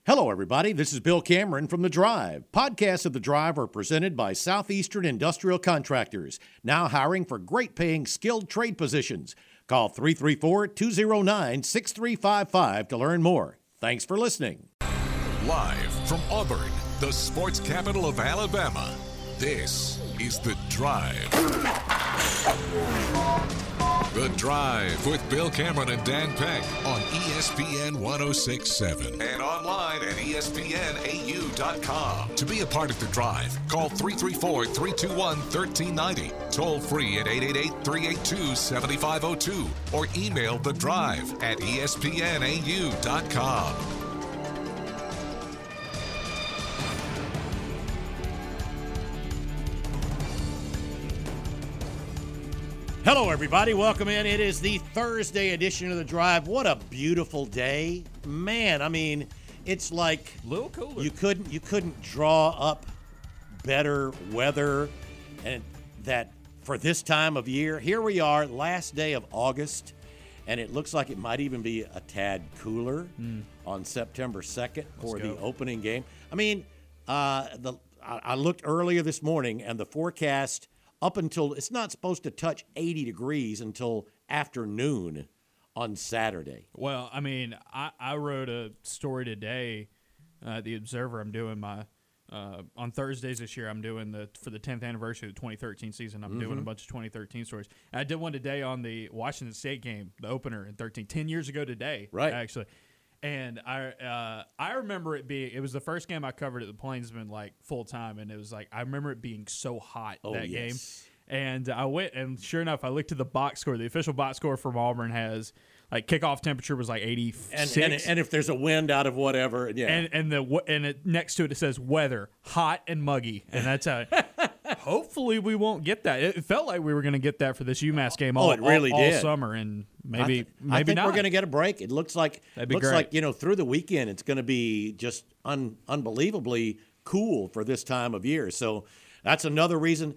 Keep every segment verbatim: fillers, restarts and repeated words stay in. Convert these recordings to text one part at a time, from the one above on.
Hello, everybody. This is Bill Cameron from The Drive. Podcasts of The Drive are presented by Southeastern Industrial Contractors, now hiring for great-paying skilled trade positions. Call three three four, two zero nine, six three five five to learn more. Thanks for listening. Live from Auburn, the sports capital of Alabama, this is The Drive. The Drive with Bill Cameron and Dan Peck on E S P N one oh six point seven and online at E S P N A U dot com. To be a part of The Drive, call three three four, three two one, one three nine zero, toll free at eight eight eight, three eight two, seven five zero two, or email The Drive at E S P N A U dot com. Hello, everybody. Welcome in. It is the Thursday edition of The Drive. What a beautiful day. Man, I mean, it's like a little cooler. You couldn't you couldn't draw up better weather and that for this time of year. Here we are, last day of August, and it looks like it might even be a tad cooler mm. on September second for the opening game. I mean, uh, the I, I looked earlier this morning, and the forecast up until it's not supposed to touch eighty degrees until afternoon on Saturday. Well, I mean, I, I wrote a story today, uh, the Observer. I'm doing my uh, on Thursdays this year. I'm doing the for the tenth anniversary of the twenty thirteen season. I'm mm-hmm. doing a bunch of twenty thirteen stories. And I did one today on the Washington State game, the opener in thirteen, ten years ago today, right? Actually. And I uh, I remember it being – it was the first game I covered at the Plainsman, like, full-time, and it was like – I remember it being so hot oh, that yes. game. And I went – and sure enough, I looked at the box score. The official box score from Auburn has – like, kickoff temperature was like eighty-six. And, and, and if there's a wind out of whatever, yeah. And and the and it, next to it, it says weather, hot and muggy. And that's how – hopefully we won't get that. It felt like we were going to get that for this UMass game all, oh, it really all, did. all summer, and maybe, I th- maybe I think not. we're going to get a break. It looks like That'd be looks great. like, you know, through the weekend it's going to be just un- unbelievably cool for this time of year. So that's another reason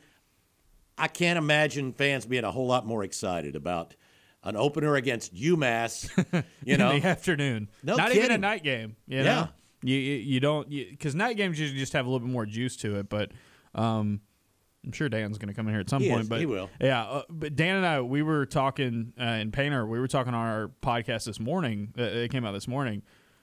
I can't imagine fans being a whole lot more excited about an opener against UMass, you know. In the afternoon. No Not kidding. even a night game, you know? Yeah. You, you, you don't – because night games usually just have a little bit more juice to it, but um, – I'm sure Dan's going to come in here at some he point. Is. But he will. Yeah, uh, but Dan and I, we were talking uh, in Painter. We were talking on our podcast this morning. Uh, it came out this morning.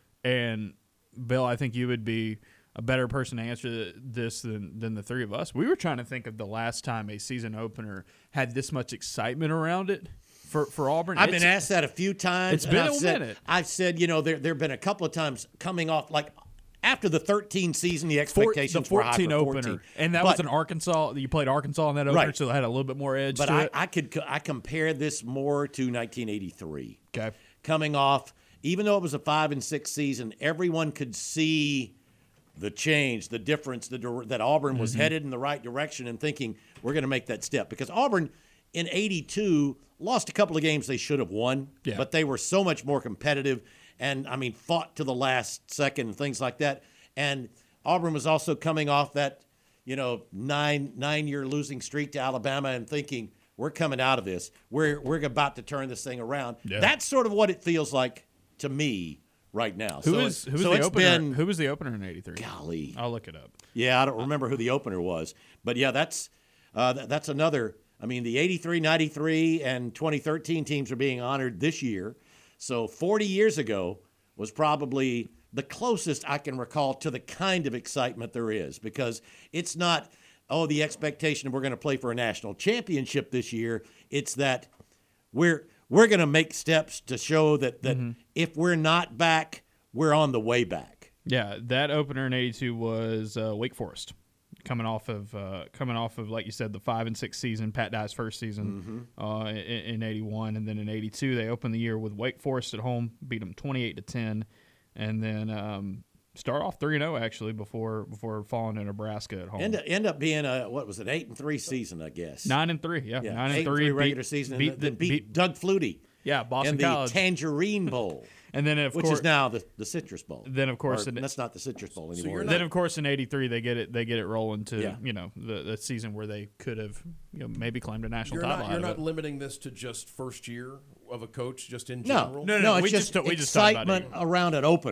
And, Bill, I think you would be a better person to answer this than, than the three of us. We were trying to think of the last time a season opener had this much excitement around it for, for Auburn. I've it's, been asked that a few times. It's been I've a said, minute. I've said, you know, there there have been a couple of times coming off, like, after the thirteen season, the expectations Four, the fourteen were high for opener, fourteen. And that but, was an Arkansas. You played Arkansas in that opener, right. so it had a little bit more edge but to I, it. I could I compare this more to nineteen eighty-three. Okay. Coming off, even though it was a five and six season, everyone could see the change, the difference, the that Auburn was mm-hmm. headed in the right direction and thinking we're going to make that step. Because Auburn in eighty-two lost a couple of games they should have won, yeah. but they were so much more competitive and, I mean, fought to the last second and things like that. And Auburn was also coming off that, you know, nine nine year losing streak to Alabama and thinking we're coming out of this. We're we're about to turn this thing around. Yeah. That's sort of what it feels like to me right now. Who so is who was so the it's opener? Been, who was the opener in eighty-three? Golly, I'll look it up. Yeah, I don't remember who the opener was, but yeah, that's uh, th- that's another. I mean, the eighty-three, ninety-three, and twenty thirteen teams are being honored this year. So forty years ago was probably the closest I can recall to the kind of excitement there is, because it's not, oh, the expectation we're going to play for a national championship this year. It's that we're we're going to make steps to show that, that mm-hmm. if we're not back, we're on the way back. Yeah, that opener in eighty-two was uh, Wake Forest, coming off of uh, coming off of like you said, the five and six season, Pat Dye's first season mm-hmm. uh, in, in eighty-one, and then in eighty-two they opened the year with Wake Forest at home, beat them twenty-eight to ten. And then um, start off three and zero actually before before falling to Nebraska at home. End, end up being a what was it eight and three season, I guess. Nine and three, yeah, yeah. nine eight and three, and three regular beat, season, beat and the, then beat, beat Doug Flutie. Yeah, Boston in the College. Tangerine Bowl, and then of which course, is now the, the Citrus Bowl. Then of course, or, in, that's not the Citrus Bowl anymore. So then of course in eighty-three they get it they get it rolling to yeah. you know the, the season where they could have you know maybe claimed a national you're title. Not, out you're of not it. limiting this to just first year of a coach, just in no, general. No, no, no. It's we just, just we just excitement talked about around an opener.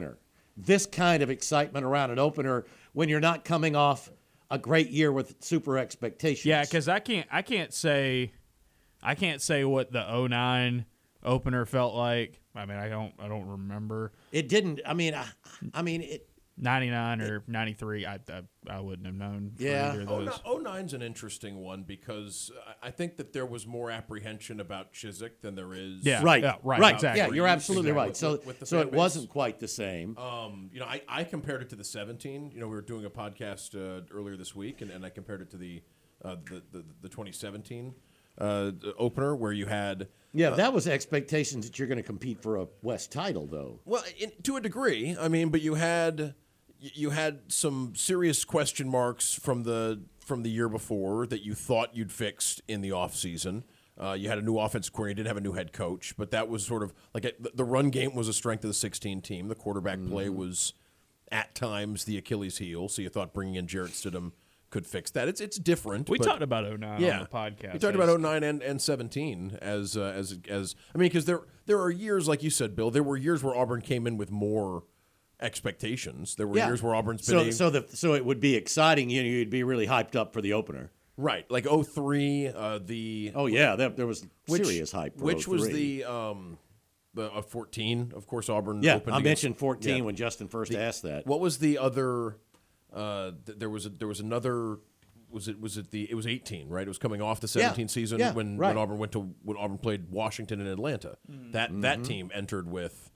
this kind of excitement around an opener when you're not coming off a great year with super expectations. Yeah, because I can't I can't say I can't say what the oh nine opener felt like. I mean, I don't I don't remember. It didn't. I mean, I, I mean it. ninety-nine or ninety-three, I, I I wouldn't have known. For Yeah. either of those. oh nine's an interesting one because I think that there was more apprehension about Chiswick than there is. Yeah. Right, Yeah, right, right, exactly. Yeah, you're absolutely Exactly. right. So, With- with the so fan it base. wasn't quite the same. Um, you know, I, I compared it to the seventeen. You know, we were doing a podcast uh, earlier this week, and, and I compared it to the uh, the, the the twenty seventeen uh, opener where you had. Yeah, that was expectations that you're going to compete for a West title, though. Well, in, to a degree, I mean, but you had you had some serious question marks from the from the year before that you thought you'd fixed in the offseason. Uh, you had a new offensive coordinator, you didn't have a new head coach, but that was sort of like a, the run game was a strength of the sixteen team. The quarterback mm-hmm. play was at times the Achilles heel, so you thought bringing in Jarrett Stidham could fix that. It's it's different. We but, talked about oh nine yeah, on the podcast. We talked about oh nine and, and seventeen as uh, as as I mean, because there there are years, like you said, Bill. There were years where Auburn came in with more expectations. There were Yeah. years where Auburn's been So, a- so the so it would be exciting. You know, you'd be really hyped up for the opener. right, like oh three, uh, the Oh yeah, there, there was which, serious hype. For which was oh three. the um the uh, fourteen, of course. Auburn. Yeah, opened I against- mentioned fourteen yeah. when Justin first asked that. What was the other? Uh, th- there was a, there was another. Was it was it the it was eighteen, right? It was coming off the seventeen season yeah, when, right. when Auburn went to when Auburn played Washington and Atlanta. Mm-hmm. That that team entered with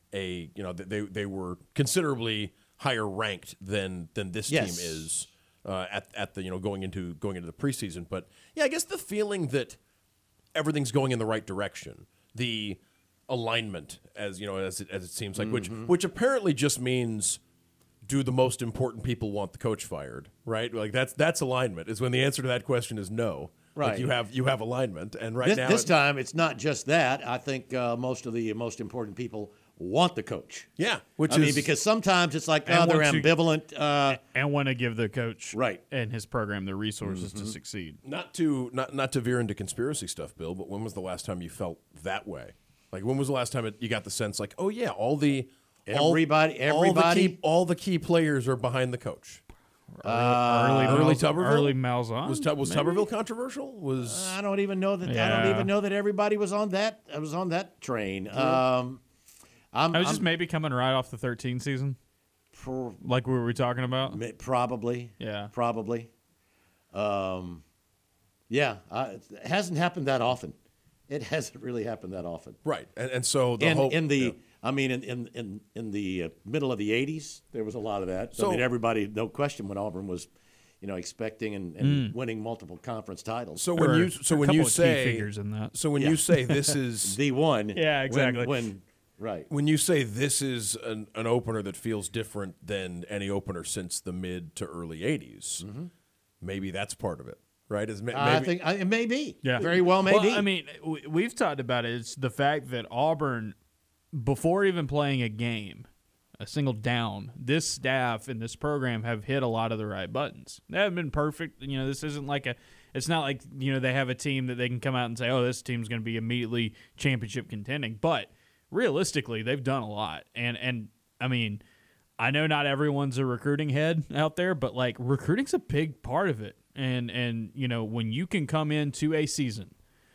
a you know they they were considerably higher ranked than than this Yes. team is uh, at at the you know going into going into the preseason. But yeah, I guess the feeling that everything's going in the right direction, the alignment as you know as it, as it seems like, Mm-hmm. which which apparently just means. Do the most important people want the coach fired? Right, like that's that's alignment. Is when the answer to that question is no. Like Right. you have you have alignment, and right This, now this it- time, it's not just that. I think uh, most of the most important people want the coach. yeah, which I is mean, because sometimes it's like, And oh, they're once you- ambivalent. Uh, and want to give the coach Right. and his program the resources Mm-hmm. to succeed. not to not not to veer into conspiracy stuff, Bill. But when was the last time you felt that way? Like when was the last time it, you got the sense like, oh yeah, all the all- Everybody- all the everybody- key, all the key players are behind the coach. early, early Malz- Tuberville? early Malzahn. Was Tu- was maybe? Tuberville controversial? Was I don't even know that. I Yeah. don't even know that everybody was on that. I was on that train. Um, I'm, I was just I'm- maybe coming right off the thirteen season, pr- like we were talking about. ma- probably. Yeah. Probably. Um, yeah, I, it hasn't happened that often. It hasn't really happened that often. right, and, and so the in, hope in the, yeah. I mean, in in in, in the uh, middle of the eighties, there was a lot of that. So- I mean, everybody, no question, when Auburn was, you know, expecting and, and winning multiple conference titles. So There when were you so a when couple you of key say figures in that. so when you say this is the one, Yeah, when- exactly. When, right, when you say this is an, an opener that feels different than any opener since the mid to early eighties, maybe that's part of it, right? Is ma- maybe, I think I, it may be. Yeah, very well may be. I mean, we- we've talked about it. It's the fact that Auburn, before even playing a game, a single down, this staff and this program have hit a lot of the right buttons. They haven't been perfect. You know, this isn't like a. It's not like you know they have a team that they can come out and say, "Oh, this team's going to be immediately championship contending." But realistically, they've done a lot, and and I mean. I know not everyone's a recruiting head out there, but like recruiting's a big part of it. And and you know, when you can come into a season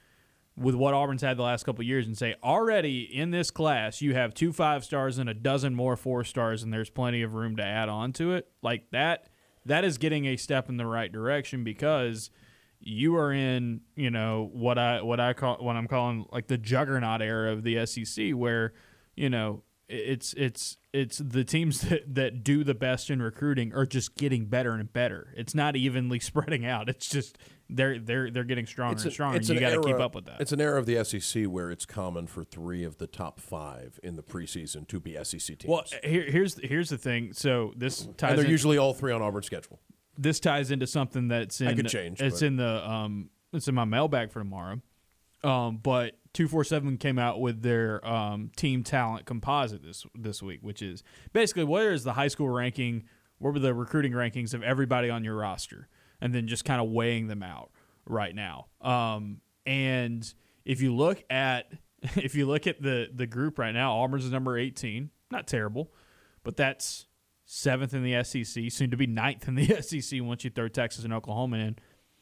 with what Auburn's had the last couple of years and say, already in this class you have two five stars and a dozen more four stars and there's plenty of room to add on to it, like that that is getting a step in the right direction because you are in, you know, what I what I call what I'm calling like the juggernaut era of the S E C where, you know, It's it's it's the teams that, that do the best in recruiting are just getting better and better. It's not evenly spreading out. It's just they're they're they're getting stronger It's and a- stronger. it's And you an got to keep era- up with that. It's an era of the S E C where it's common for three of the top five in the preseason to be S E C teams. Well, here, here's here's the thing. So this ties and they're in- usually all three on Auburn's schedule. this ties into something that's in could change, It's but- in the um it's in my mailbag for tomorrow. Um, but two forty-seven came out with their um, team talent composite this this week, which is basically where is the high school ranking, what were the recruiting rankings of everybody on your roster, and then just kind of weighing them out right now. Um, and if you look at if you look at the the group right now, Auburn's is number eighteen, not terrible, but that's seventh in the S E C, soon to be ninth in the S E C once you throw Texas and Oklahoma in.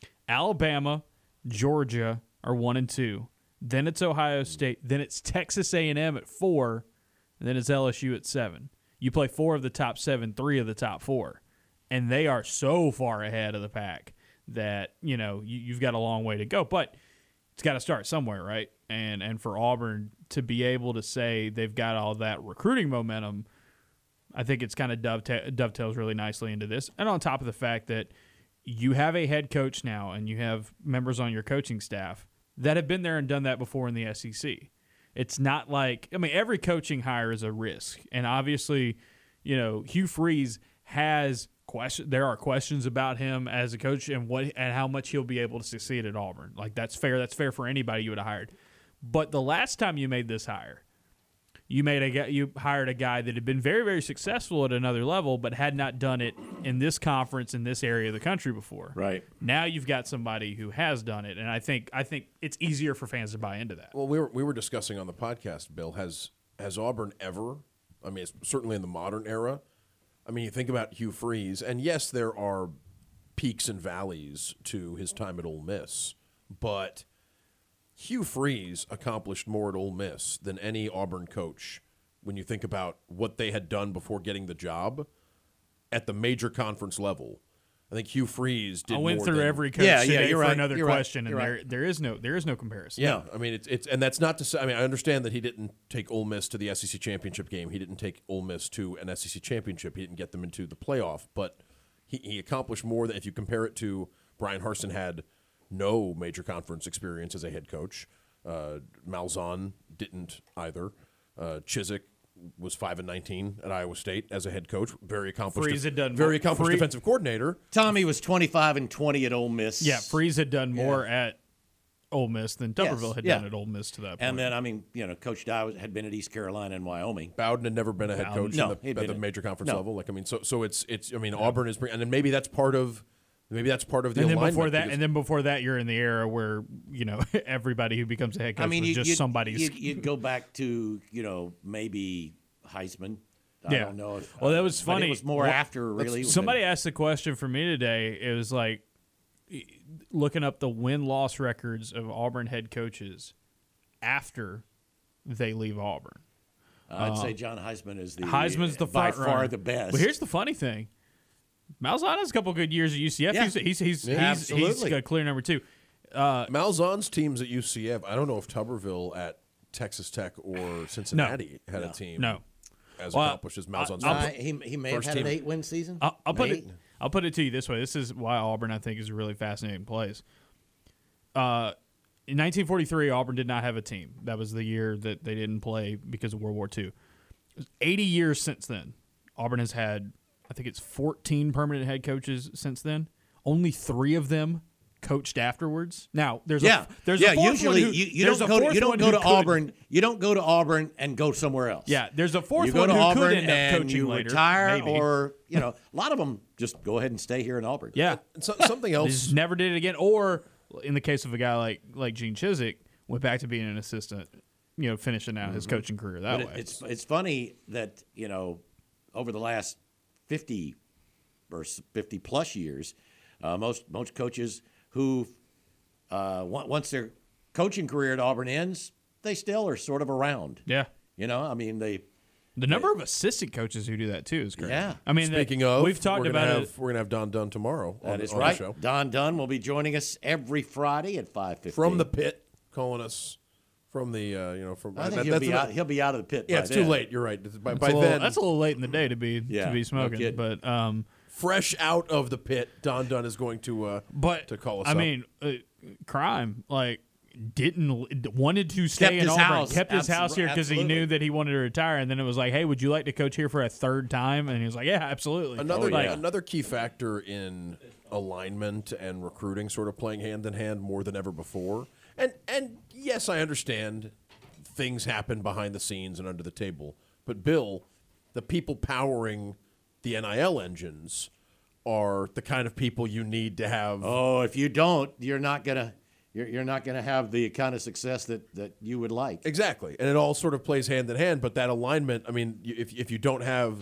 Alabama, Georgia are one and two. Then it's Ohio State. Then it's Texas A and M at four. And then it's L S U at seven. You play four of the top seven, three of the top four. And they are so far ahead of the pack that, you know, you, you've got a long way to go. But it's got to start somewhere, right? And and for Auburn to be able to say they've got all that recruiting momentum, I think it's kind of doveta- dovetails really nicely into this. And on top of the fact that you have a head coach now and you have members on your coaching staff that have been there and done that before in the S E C. It's not like, I mean, every coaching hire is a risk. And obviously, you know, Hugh Freeze has question. There are questions about him as a coach and what and how much he'll be able to succeed at Auburn. Like, that's fair. That's fair for anybody you would have hired. But the last time you made this hire, you made a you hired a guy that had been very, very successful at another level, but had not done it in this conference in this area of the country before. Right. Now you've got somebody who has done it, and I think I think it's easier for fans to buy into that. Well, we were we were discussing on the podcast, Bill, has has Auburn ever, I mean, it's certainly in the modern era, I mean, you think about Hugh Freeze, and yes, there are peaks and valleys to his time at Ole Miss, but Hugh Freeze accomplished more at Ole Miss than any Auburn coach when you think about what they had done before getting the job at the major conference level. I think Hugh Freeze did I went more through than, every coach Yeah, yeah, today you're for right, another you're right, question, you're and right. there there is no there is no comparison. Yeah, I mean, it's it's and that's not to say. I mean, I understand that he didn't take Ole Miss to the S E C championship game. He didn't take Ole Miss to an S E C championship. He didn't get them into the playoff. But he, he accomplished more than if you compare it to Brian Harsin had no major conference experience as a head coach. Uh, Malzahn didn't either. Uh, Chizik was five and nineteen at Iowa State as a head coach. Very accomplished. Freeze had done very more- accomplished Free- defensive coordinator. Tommy was twenty-five and twenty at Ole Miss. Yeah, Freeze had done more at Ole Miss than Tuberville Yes, had yeah. done at Ole Miss to that point. And then, I mean, you know, Coach Dye was- had been at East Carolina and Wyoming. Bowden had never been a head Bowden- coach No, in the, he'd at the been- major conference no. level. Like I mean, so so it's it's I mean Auburn is and then maybe that's part of maybe that's part of the and then alignment. before that, because- and then before that, you're in the era where you know everybody who becomes a head coach I mean, was you, just you'd, somebody's. You'd, you'd go back to, you know, maybe Heisman. I Yeah. don't know. If, Well, that was but funny. It was more Well, after, really. Somebody asked the question for me today. It was like looking up the win-loss records of Auburn head coaches after they leave Auburn. I'd say John Heisman is the Heisman's the by front far runner. the best. But here's the funny thing: Malzahn has a couple good years at U C F. Yeah. He's he's he's, Yeah, he's, he's absolutely. a clear number two. Malzahn's teams at U C F. I don't know if Tuberville at Texas Tech or Cincinnati had a team No, as Well, accomplished as Malzahn's. I'll Uh, first- he, he may have first had an team. eight-win season. I'll, I'll put it. Eight. I'll put it to you this way. This is why Auburn, I think, is a really fascinating place. Uh, in nineteen forty-three, Auburn did not have a team. That was the year that they didn't play because of World War Two. eighty years since then, Auburn has had, I think it's fourteen permanent head coaches since then. Only three of them coached afterwards. Now, there's Yeah, a there's yeah. a fourth Usually, one who, you, you there's don't a go to fourth you don't one go who to could- Auburn. You don't go to Auburn and go somewhere else. Yeah, there's a fourth You go one to who Auburn could end up and coaching you later, retire, maybe. or you know, a lot of them just go ahead and stay here in Auburn. yeah. So, something They else. just never did it again. Or in the case of a guy like like Gene Chizik, went back to being an assistant, you know, finishing out his coaching career that But way. it, it's it's funny that, you know, over the last fifty or fifty plus years, uh, most most coaches who uh, on- once their coaching career at Auburn ends, they still are sort of around. yeah. You know, I mean, they The number of assistant coaches who do that too is great. Yeah. I mean, Speaking that, of, we've talked we're gonna about have, it. We're gonna have Don Dunn tomorrow. on, that is on right. The show. Don Dunn will be joining us every Friday at five fifteen From the pit, calling us from the uh, you know from. I think that- he'll that's be what- out. He'll be out of the pit. Yeah, by it's then. too late. You're right. By, That's by a little, then, that's a little late in the day to be Yeah, to be no smoking, kidding. but um, fresh out of the pit, Don Dunn is going to uh, but to call us. I up. mean, uh, crime like didn't wanted to stay Kept in his Auburn, house. kept his Absol- house here because he absolutely. knew that he wanted to retire, and then it was like, hey, would you like to coach here for a third time? And he was like, yeah, absolutely. Another Oh, yeah. another key factor in alignment and recruiting sort of playing hand in hand more than ever before. And and yes, I understand things happen behind the scenes and under the table. But Bill, the people powering the N I L engines are the kind of people you need to have. Oh, if you don't, you're not gonna you're, you're not gonna have the kind of success that, that you would like. Exactly. And it all sort of plays hand in hand, but that alignment, I mean, you- if if you don't have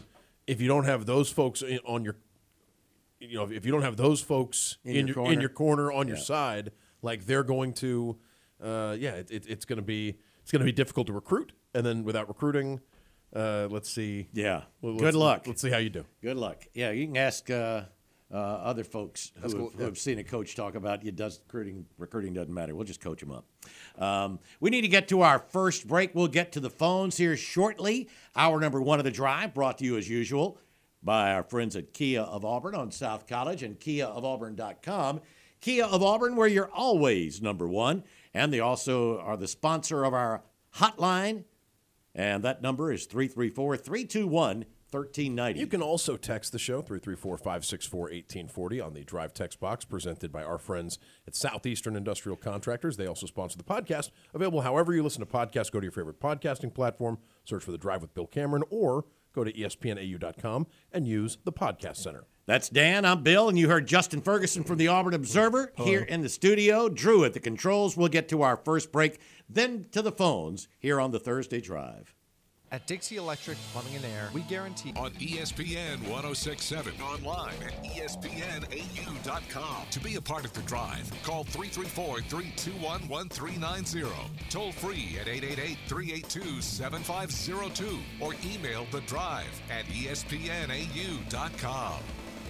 if you don't have those folks in, on your, you know, if you don't have those folks In in, your your, corner. in your corner on your Yeah. side, like they're going to, uh, yeah, it, it, it's going to be it's going to be difficult to recruit, and then without recruiting, uh, let's see. Yeah. Well, Good let's- luck. Let's see how you do. Good luck. Yeah, you can ask uh, uh, other folks who, cool, have, who yeah. have seen a coach talk about it. Does recruiting recruiting doesn't matter. We'll just coach them up. Um, we need to get to our first break. We'll get to the phones here shortly. Hour number one of the drive brought to you as usual by our friends at Kia of Auburn on South College and kia of auburn dot com. Kia of Auburn, where you're always number one. And they also are the sponsor of our hotline. And that number is three three four, three two one, one three nine zero. You can also text the show, three three four, five six four, one eight four zero on the Drive text box presented by our friends at Southeastern Industrial Contractors. They also sponsor the podcast. Available however you listen to podcasts. Go to your favorite podcasting platform, search for The Drive with Bill Cameron, or go to E S P N A U dot com and use the Podcast Center. That's Dan. I'm Bill, and you heard Justin Ferguson from the Auburn Observer here in the studio. Drew at the controls. We'll get to our first break, then to the phones here on the Thursday Drive. At Dixie Electric Plumbing and Air, we guarantee On E S P N one oh six point seven. Online at E S P N A U dot com. To be a part of the drive, call three three four, three two one, one three nine zero. Toll free at eight eight eight, three eight two, seven five zero two. Or email the drive at E S P N A U dot com.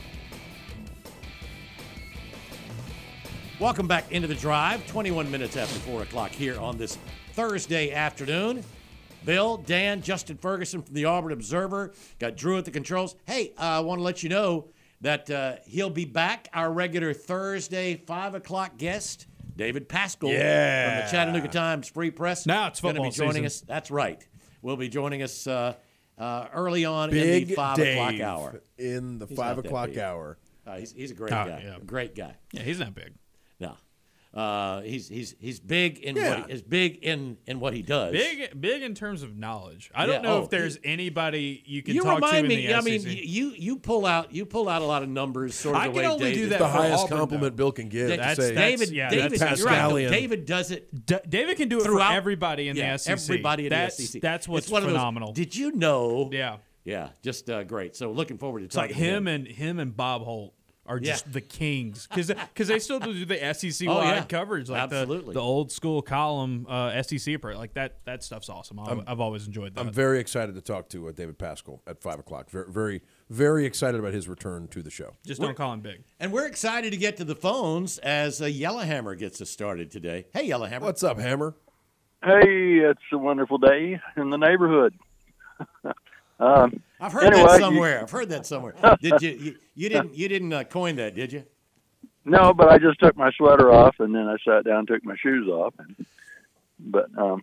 Welcome back into the drive. twenty-one minutes after four o'clock here on this Thursday afternoon. Bill, Dan, Justin Ferguson from the Auburn Observer. Got Drew at the controls. Hey, uh, I want to let you know that uh, he'll be back, our regular Thursday five o'clock guest, David Pascal Yeah. from the Chattanooga Times Free Press. Now it's Gonna football be joining season. us. That's right. Will be joining us uh, uh, early on Big in the five Dave o'clock hour. in the He's five not that o'clock big. hour. Uh, he's, he's a great Oh, guy. yeah. A great guy. Yeah, he's not big. No, uh, he's he's he's big in Yeah. what he, is big in in what he does. Big, big in terms of knowledge. I don't Yeah, know oh, if there's anybody you can You talk to remind in me. the I S E mean, C. you you pull out you pull out a lot of numbers, sort of I the can way only David do that The for highest Auburn, compliment though. Bill can give. Da- to That's- say, that's- David, yeah, David, that's you're right, though. Pascalian. David does it D- David can do it throughout for everybody in yeah, the S E C. Everybody in that's, the S E C. That's what's it's one phenomenal. Of those, did you know? yeah, yeah, just uh, great. So looking forward to it's like talking to him and him and Bob Holt are Yeah. just the kings because because they still do the S E C Oh, wide yeah. coverage like the, Absolutely. the old school column uh, S E C approach. Like that that stuff's awesome. I've, I've always enjoyed that. I'm very excited to talk to uh, David Pascal at five o'clock. Very, very, very excited about his return to the show. just don't call him big. And we're excited to get to the phones as uh, Yellowhammer gets us started today. Hey, Yellowhammer. What's up, Hammer? Hey, it's a wonderful day in the neighborhood. um, I've heard anyway, that you- somewhere. I've heard that somewhere. Did you? You, you didn't. You didn't uh, coin that, did you? no, but I just took my sweater off, and then I sat down and took my shoes off. And, but um,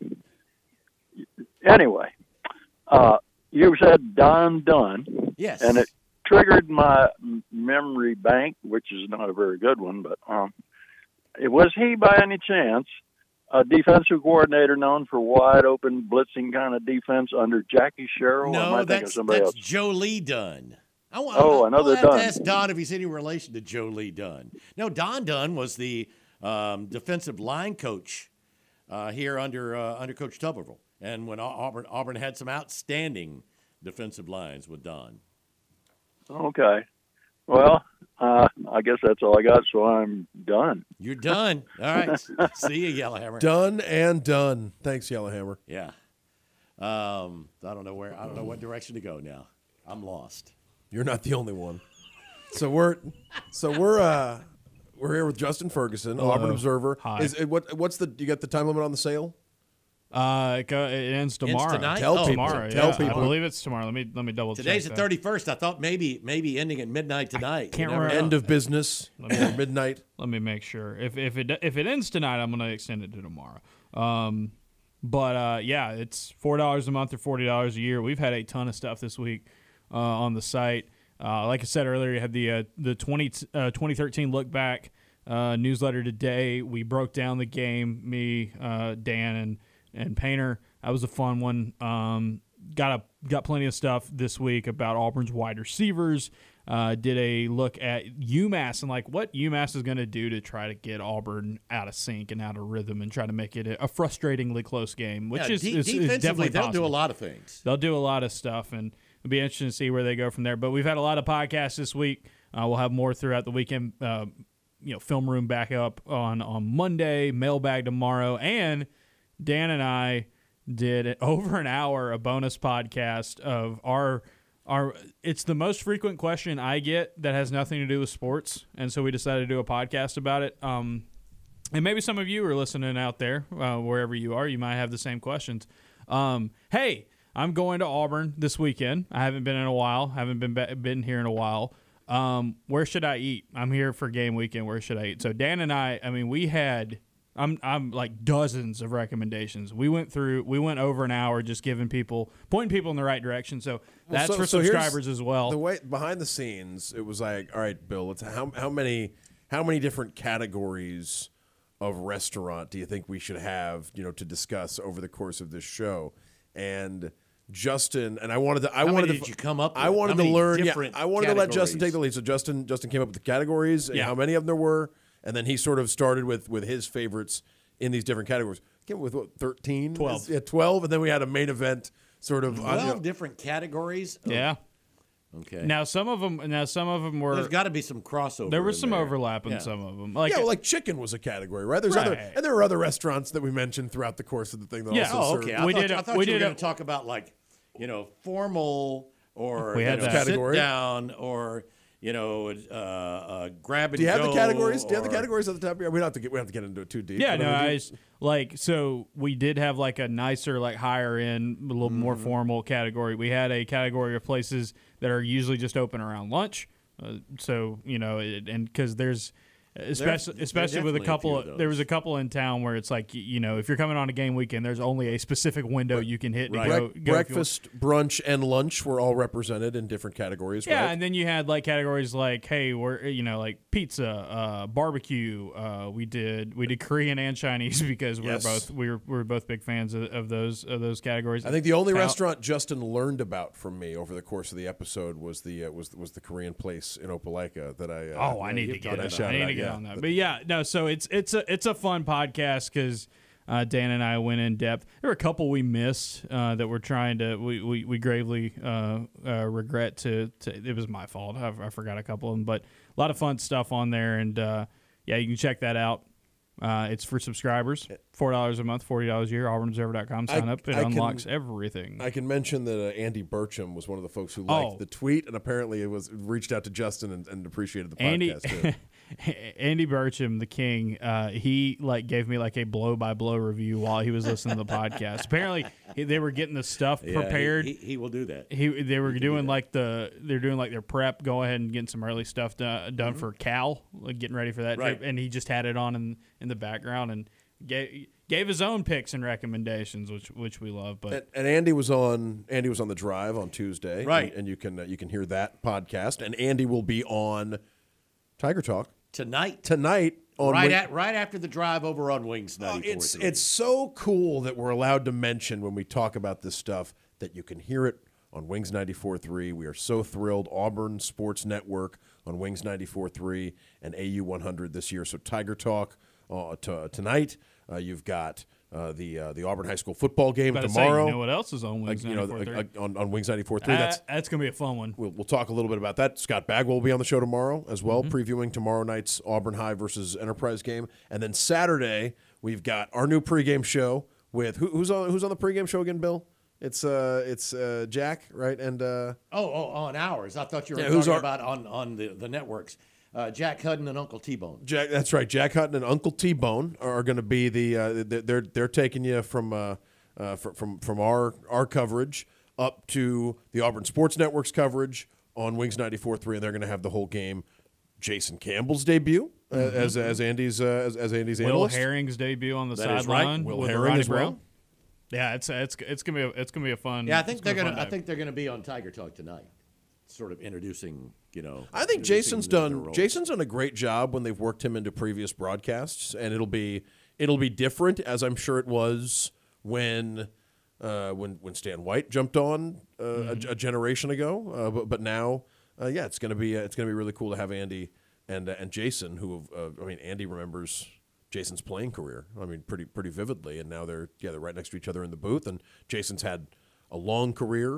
anyway, uh, you said Don Dunn, Yes. and it triggered my m- memory bank, which is not a very good one. But um, it, was he, by any chance, a defensive coordinator known for wide open blitzing kind of defense under Jackie Sherrill? or am I No, thinking of that's somebody that's else? Joe Lee Dunn. I, wa- Oh, I, another I'll have Dunn. to ask Don if he's any relation to Joe Lee Dunn. No, Don Dunn was the um, defensive line coach uh, here under uh, under Coach Tuberville, and when Au- Auburn Auburn had some outstanding defensive lines with Don. Okay. Well, uh, I guess that's all I got, so I'm done. You're done. All right. See you, Yellowhammer. Done and done. Thanks, Yellowhammer. Yeah. Um, I don't know where. I don't know what direction to go now. I'm lost. You're not the only one. So we're so we're uh we're here with Justin Ferguson, Auburn Observer. Hi. Is it, what what's the you got the time limit on the sale? Uh, it, go, it ends tomorrow. tonight? Tell Oh, people. Tomorrow, Tell yeah. people. I believe it's tomorrow. Let me let me double Today's check. the that. thirty-first. I thought maybe maybe ending at midnight tonight. can't You never remember. know. End of business or midnight. Let me make sure. If if it if it ends tonight, I'm gonna extend it to tomorrow. Um, but uh, yeah, it's four dollars a month or forty dollars a year. We've had a ton of stuff this week uh, on the site. Uh, like I said earlier, you had the uh, the twenty, uh, twenty thirteen look back uh, newsletter today. We broke down the game. Me, uh, Dan, and and Painter. That was a fun one. Um, got a got plenty of stuff this week about Auburn's wide receivers. Uh, did a look at UMass and like what UMass is going to do to try to get Auburn out of sync and out of rhythm and try to make it a, a frustratingly close game, which Yeah, is, de- is, is defensively definitely they'll possible. do a lot of things. They'll do a lot of stuff, and it'll be interesting to see where they go from there. But we've had a lot of podcasts this week. Uh, we'll have more throughout the weekend. Uh, you know, Film Room back up on, on Monday, Mailbag tomorrow, and Dan and I did over an hour, a bonus podcast of our our. It's the most frequent question I get that has nothing to do with sports, and so we decided to do a podcast about it. Um, and maybe some of you are listening out there, uh, wherever you are, you might have the same questions. Um, hey, I'm going to Auburn this weekend. I haven't been in a while. Haven't been been here in a while. Um, where should I eat? I'm here for game weekend. Where should I eat? So Dan and I, I mean, we had, I'm, I'm like dozens of recommendations. We went through, we went over an hour just giving people, pointing people in the right direction. So that's well, so, for so subscribers as well. The way behind the scenes, it was like, all right, Bill, let's how how many how many different categories of restaurant do you think we should have, you know, to discuss over the course of this show? And Justin and I wanted to. I How wanted many to. did you come up I with? wanted How to many learn. Yeah, different I wanted to let Justin categories? take the lead. So Justin, Justin came up with the categories and Yeah. how many of them there were, and then he sort of started with with his favorites in these different categories. Came up with what, thirteen, Twelve. yeah, twelve, and then we had a main event sort of. Twelve uh, you know, different categories. Oh, yeah. Okay. Now some of them, now some of them were, There's got to be some crossover. there was in some there. overlap in Yeah. some of them. Like, yeah, well, like chicken was a category, right? There's other, Right. and there were other restaurants that we mentioned throughout the course of the thing that Yeah. also Oh, served. okay. I We thought, did a- I thought we you were did a- going to talk about like, you know, formal or We you had know, that. sit Category. down or you know, uh, uh, grab and Do you have the go categories? Do you have the or- categories at the top? Yeah, we don't have to get we don't have to get into it too deep. yeah, but no, I mean, I do- just, like, so we did have like a nicer, like higher end, a little more Mm-hmm. formal category. We had a category of places that are usually just open around lunch. Uh, so, you know, it, and because there's, especially there especially with a definitely a couple few of, of there was a those. couple in town where it's like, y- you know, if you're coming on a game weekend, there's only a specific window you can hit to Right. go, Brec- go if you want. breakfast, brunch, and lunch were all represented in different categories. Yeah, right? and then you had like categories like, hey, we're you know like pizza, uh, barbecue. Uh, we did we did Korean and Chinese because we Yes. were both we were we were both big fans of, of those of those categories. I think the only How- restaurant Justin learned about from me over the course of the episode was the uh, was was the Korean place in Opelika that I. Uh, Oh, I need to you've get talked on, about I need that, to get yeah. on that. But yeah, no. So it's it's a it's a fun podcast because uh, Dan and I went in depth. There were a couple we missed uh, that we're trying to we we, we gravely uh, uh, regret to, to. It was my fault. I, I forgot a couple of them, but a lot of fun stuff on there. And uh, yeah, you can check that out. Uh, it's for subscribers, four dollars a month, forty dollars a year. Auburn Observer dot com. Sign I- up. It I can- unlocks everything. I can mention that uh, Andy Burcham was one of the folks who liked Oh. the tweet, and apparently it was reached out to Justin and, and appreciated the Andy podcast too. Andy Burcham, the king, uh, he like gave me like a blow by blow review while he was listening to the podcast. Apparently, he, they were getting the stuff Yeah, he- prepared. He, he will do that. He, they were doing like the they're doing like their prep, go ahead and getting some early stuff done, done for Cal, like getting ready for that Right. trip. And he just had it on in in the background and gave gave his own picks and recommendations, which which we love. But And, and Andy was on Andy was on the drive on Tuesday, Right. And, and you can uh, you can hear that podcast. And Andy will be on Tiger Talk Tonight, tonight on right Wing- at right after the drive over on Wings Oh, ninety-four. it's it's so cool that we're allowed to mention when we talk about this stuff that you can hear it on Wings ninety-four point three. We are so thrilled. Auburn Sports Network on Wings ninety-four point three and A U one hundred this year. So Tiger Talk uh, t- tonight. Uh, you've got uh, the uh, the Auburn High School football game Gotta tomorrow. say, you know what else is on Uh, Wings you know, ninety-four point three? uh, on, on Wings ninety-four point three. That's That- that's gonna be a fun one. We'll, we'll talk a little bit about that. Scott Bagwell will be on the show tomorrow as well, Mm-hmm. previewing tomorrow night's Auburn High versus Enterprise game. And then Saturday, we've got our new pregame show with who, who's on who's on the pregame show again, Bill? It's uh it's uh, Jack, right? And uh, Oh, oh, on ours. I thought you were Yeah, talking who's our- about on, on the, the networks. Uh, Jack Hudden and Uncle T-Bone. Jack, that's right. Jack Hutton and Uncle T Bone are going to be the uh, they're they're- they're taking you from uh, uh, fr- from from our our coverage up to the Auburn Sports Network's coverage on Wings ninety-four point three, and they're going to have the whole game. Jason Campbell's debut uh, as as Andy's uh, as, as Andy's Will analyst. Herring's debut on the That is right. sideline. Will with Herring Ronnie as well. Brown. Yeah, it's it's it's gonna be a, it's gonna be a fun. Yeah, I think it's they're be a gonna. fun I day. think they're gonna be on Tiger Talk tonight, sort of introducing. You know, I think introducing Jason's their- their done. roles. Jason's done a great job when they've worked him into previous broadcasts, and it'll be it'll be different, as I'm sure it was when uh, when when Stan White jumped on uh, Mm-hmm. a, a generation ago. Uh, but but now, uh, yeah, it's gonna be uh, it's gonna be really cool to have Andy and uh, and Jason, who have, uh, I mean, Andy remembers Jason's playing career. I mean, pretty pretty vividly, and now they're yeah they're right next to each other in the booth, and Jason's had a long career.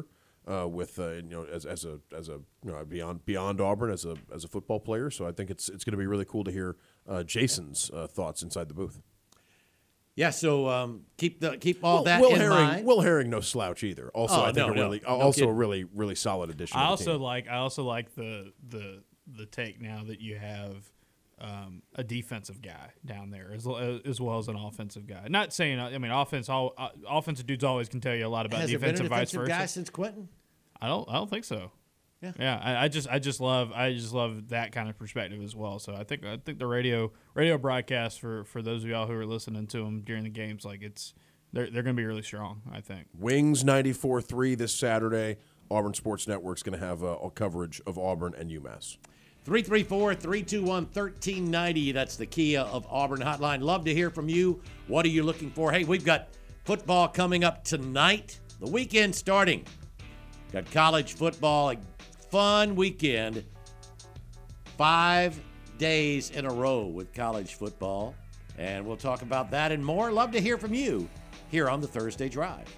uh, with uh, you know as, as a as a you know beyond beyond Auburn as a as a football player. So I think it's it's going to be really cool to hear uh, Jason's uh, thoughts inside the booth. Yeah, so um, keep the keep all Will, that Will in Herring, mind. Will Herring, no slouch either. Also, Oh, I think no, a no, really no also kidding. a really really solid addition. I to the also team. like I also like the the the take now that you have um, a defensive guy down there as as well as an offensive guy. Not saying I mean offense all uh, offensive dudes always can tell you a lot about Has there defense been and an vice defensive versa. guy since Quentin? I don't I don't think so. Yeah. Yeah, I, I just I just love I just love that kind of perspective as well. So I think I think the radio radio broadcast for, for those of y'all who are listening to them during the games, like it's they're they're going to be really strong. I think Wings ninety-four three this Saturday. Auburn Sports Network's going to have uh, coverage of Auburn and UMass. three three four, three two one, one three nine zero. That's the Kia of Auburn hotline. Love to hear from you. What are you looking for? Hey, we've got football coming up tonight. The weekend starting. Got college football, a fun weekend. Five days in a row with college football. And we'll talk about that and more. Love to hear from you here on the Thursday Drive.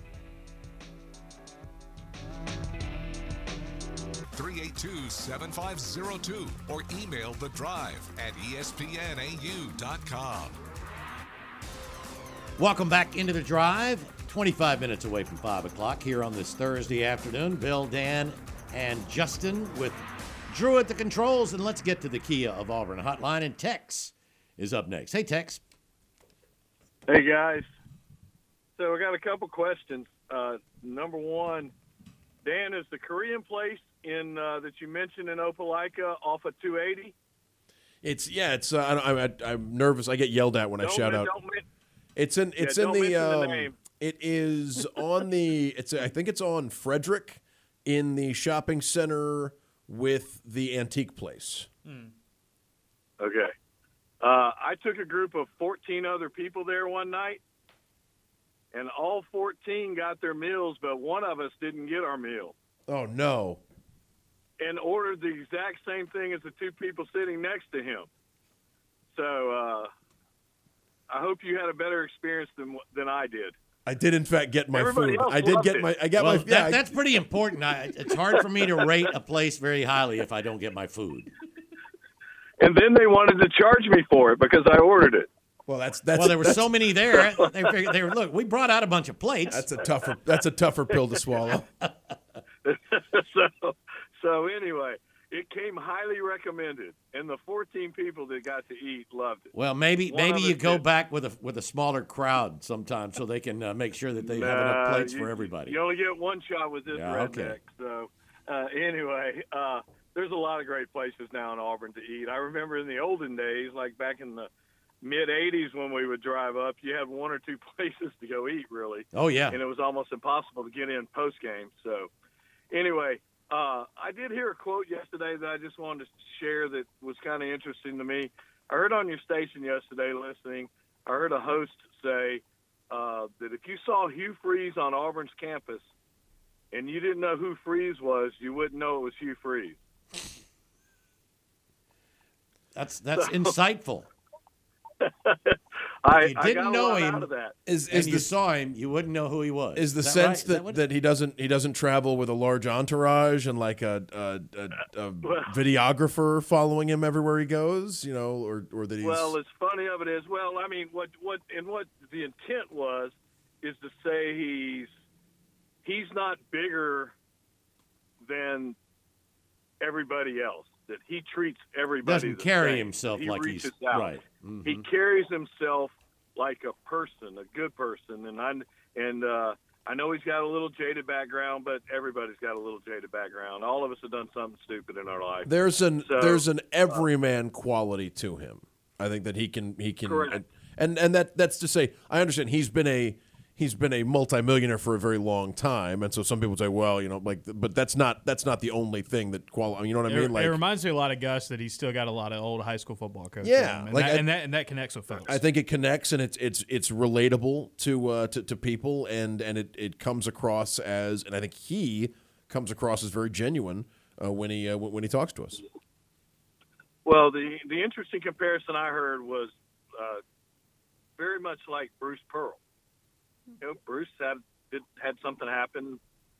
three eight two, seven five zero two or email the drive at E S P N A U dot com. Welcome back into the drive. twenty-five minutes away from five o'clock here on this Thursday afternoon. Bill, Dan, and Justin with Drew at the controls. And let's get to the Kia of Auburn hotline. And Tex is up next. Hey, Tex. Hey, guys. So I got a couple questions. Uh, number one, Dan, is the Korean place in uh, that you mentioned in Opelika off of two eighty? It's yeah. It's uh, I, I, I'm nervous. I get yelled at when I Don't shout men- out. don't men- It's in it's Yeah, in don't the, mention the um, name. it is on the it's I think it's on Frederick in the shopping center with the antique place. Okay. Uh, I took a group of fourteen other people there one night, and all fourteen got their meals, but one of us didn't get our meal Oh no. and ordered the exact same thing as the two people sitting next to him. So uh, I hope you had a better experience than than I did. I did in fact get my Everybody food. else I did loved get it. my I got Well, my that, yeah. I- that's pretty important. I, it's hard for me to rate a place very highly if I don't get my food. And then they wanted to charge me for it because I ordered it. well, that's that's Well, there were that's, so many there. They figured, they were, look, we brought out a bunch of plates. that's a tougher that's a tougher pill to swallow. so, so anyway, it came highly recommended, and the fourteen people that got to eat loved it. Well, maybe One maybe of you us go did. back with a with a smaller crowd sometime so they can uh, make sure that they have enough Nah, plates you- for everybody. You only get one shot with this Yeah, redneck. okay. So uh, anyway, uh, there's a lot of great places now in Auburn to eat. I remember in the olden days, like back in the mid eighties when we would drive up, you had one or two places to go eat, really. Oh yeah. And it was almost impossible to get in post-game. So anyway, uh, I did hear a quote yesterday that I just wanted to share that was kind of interesting to me. I heard on your station yesterday listening, I heard a host say uh, that if you saw Hugh Freeze on Auburn's campus and you didn't know who Freeze was, you wouldn't know it was Hugh Freeze. That's that's insightful. I, If you I didn't got a know lot him, out of that. Is And is you the saw him, you wouldn't know who he was. is the Is that sense right? Is that, what- that he doesn't he doesn't travel with a large entourage and like a a, a, a videographer following him everywhere he goes, you know, or or that he's Well, it's funny of it is, well, I mean, what what and what the intent was is to say he's he's not bigger than everybody else. That he treats everybody doesn't the carry same. himself He like reaches he's out. right. Mhm. He carries himself like a person, a good person, and I and uh, I know he's got a little jaded background, but everybody's got a little jaded background. All of us have done something stupid in our life. there's an So, there's an everyman quality to him. I think that he can he can Correct. and, and and that that's to say I understand he's been a he's been a multimillionaire for a very long time, and so some people say, well, you know, like, but that's not that's not the only thing that quali- You know what I It, mean? Like, it reminds me a lot of Gus that he's still got a lot of old high school football coaches. Yeah, and, like that, I- and that and that connects with folks. I think it connects and it's it's it's relatable to uh, to, to people, and and it, it comes across as, and I think he comes across as very genuine uh, when he uh, when he talks to us. Well, the the interesting comparison I heard was uh, very much like Bruce Pearl. You know, Bruce had did, had something happen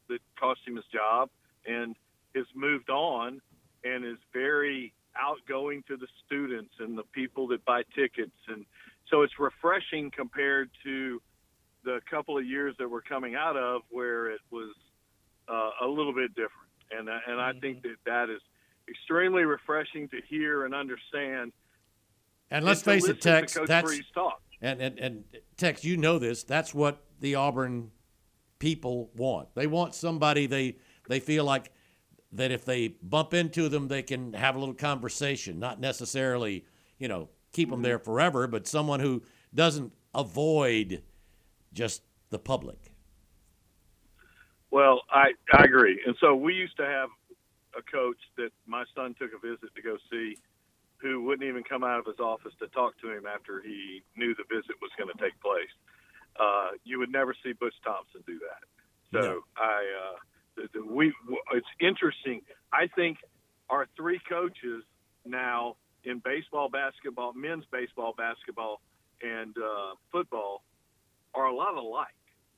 that cost him his job and has moved on and is very outgoing to the students and the people that buy tickets. And so it's refreshing compared to the couple of years that we're coming out of where it was uh, a little bit different. And, and I think that that is extremely refreshing to hear and understand. And let's and face it, Tex, Coach that's Freeze talk. And, and, and Tex, you know this. That's what the Auburn people want. They want somebody they they feel like that if they bump into them, they can have a little conversation, not necessarily, you know, keep them there forever, but someone who doesn't avoid just the public. Well, I, I agree. And so we used to have a coach that my son took a visit to go see who wouldn't even come out of his office to talk to him after he knew the visit was going to take place. Uh, you would never see Butch Thompson do that. So No. I, uh, the, the, we, it's interesting. I think our three coaches now in baseball, basketball, men's baseball, basketball, and uh, football are a lot alike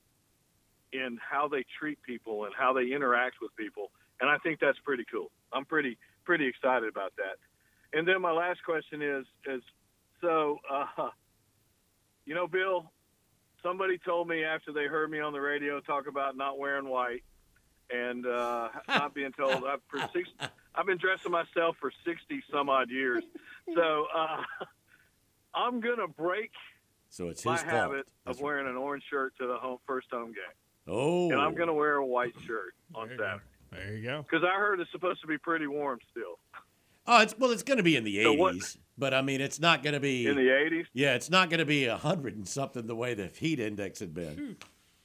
in how they treat people and how they interact with people. And I think that's pretty cool. I'm pretty, pretty excited about that. And then my last question is, is so, uh, you know, Bill, somebody told me after they heard me on the radio talk about not wearing white and uh, not being told I've, for six, I've been dressing myself for sixty some odd years. So uh, I'm going to break So it's my his fault. habit That's of wearing an orange shirt to the home, first home game. Oh. And I'm going to wear a white shirt on There you go. Saturday. There you go. Because I heard it's supposed to be pretty warm still. Oh, it's well, it's going to be in the So eighties, what- but I mean, it's not going to be In the eighties? Yeah, it's not going to be a hundred and something the way the heat index had been.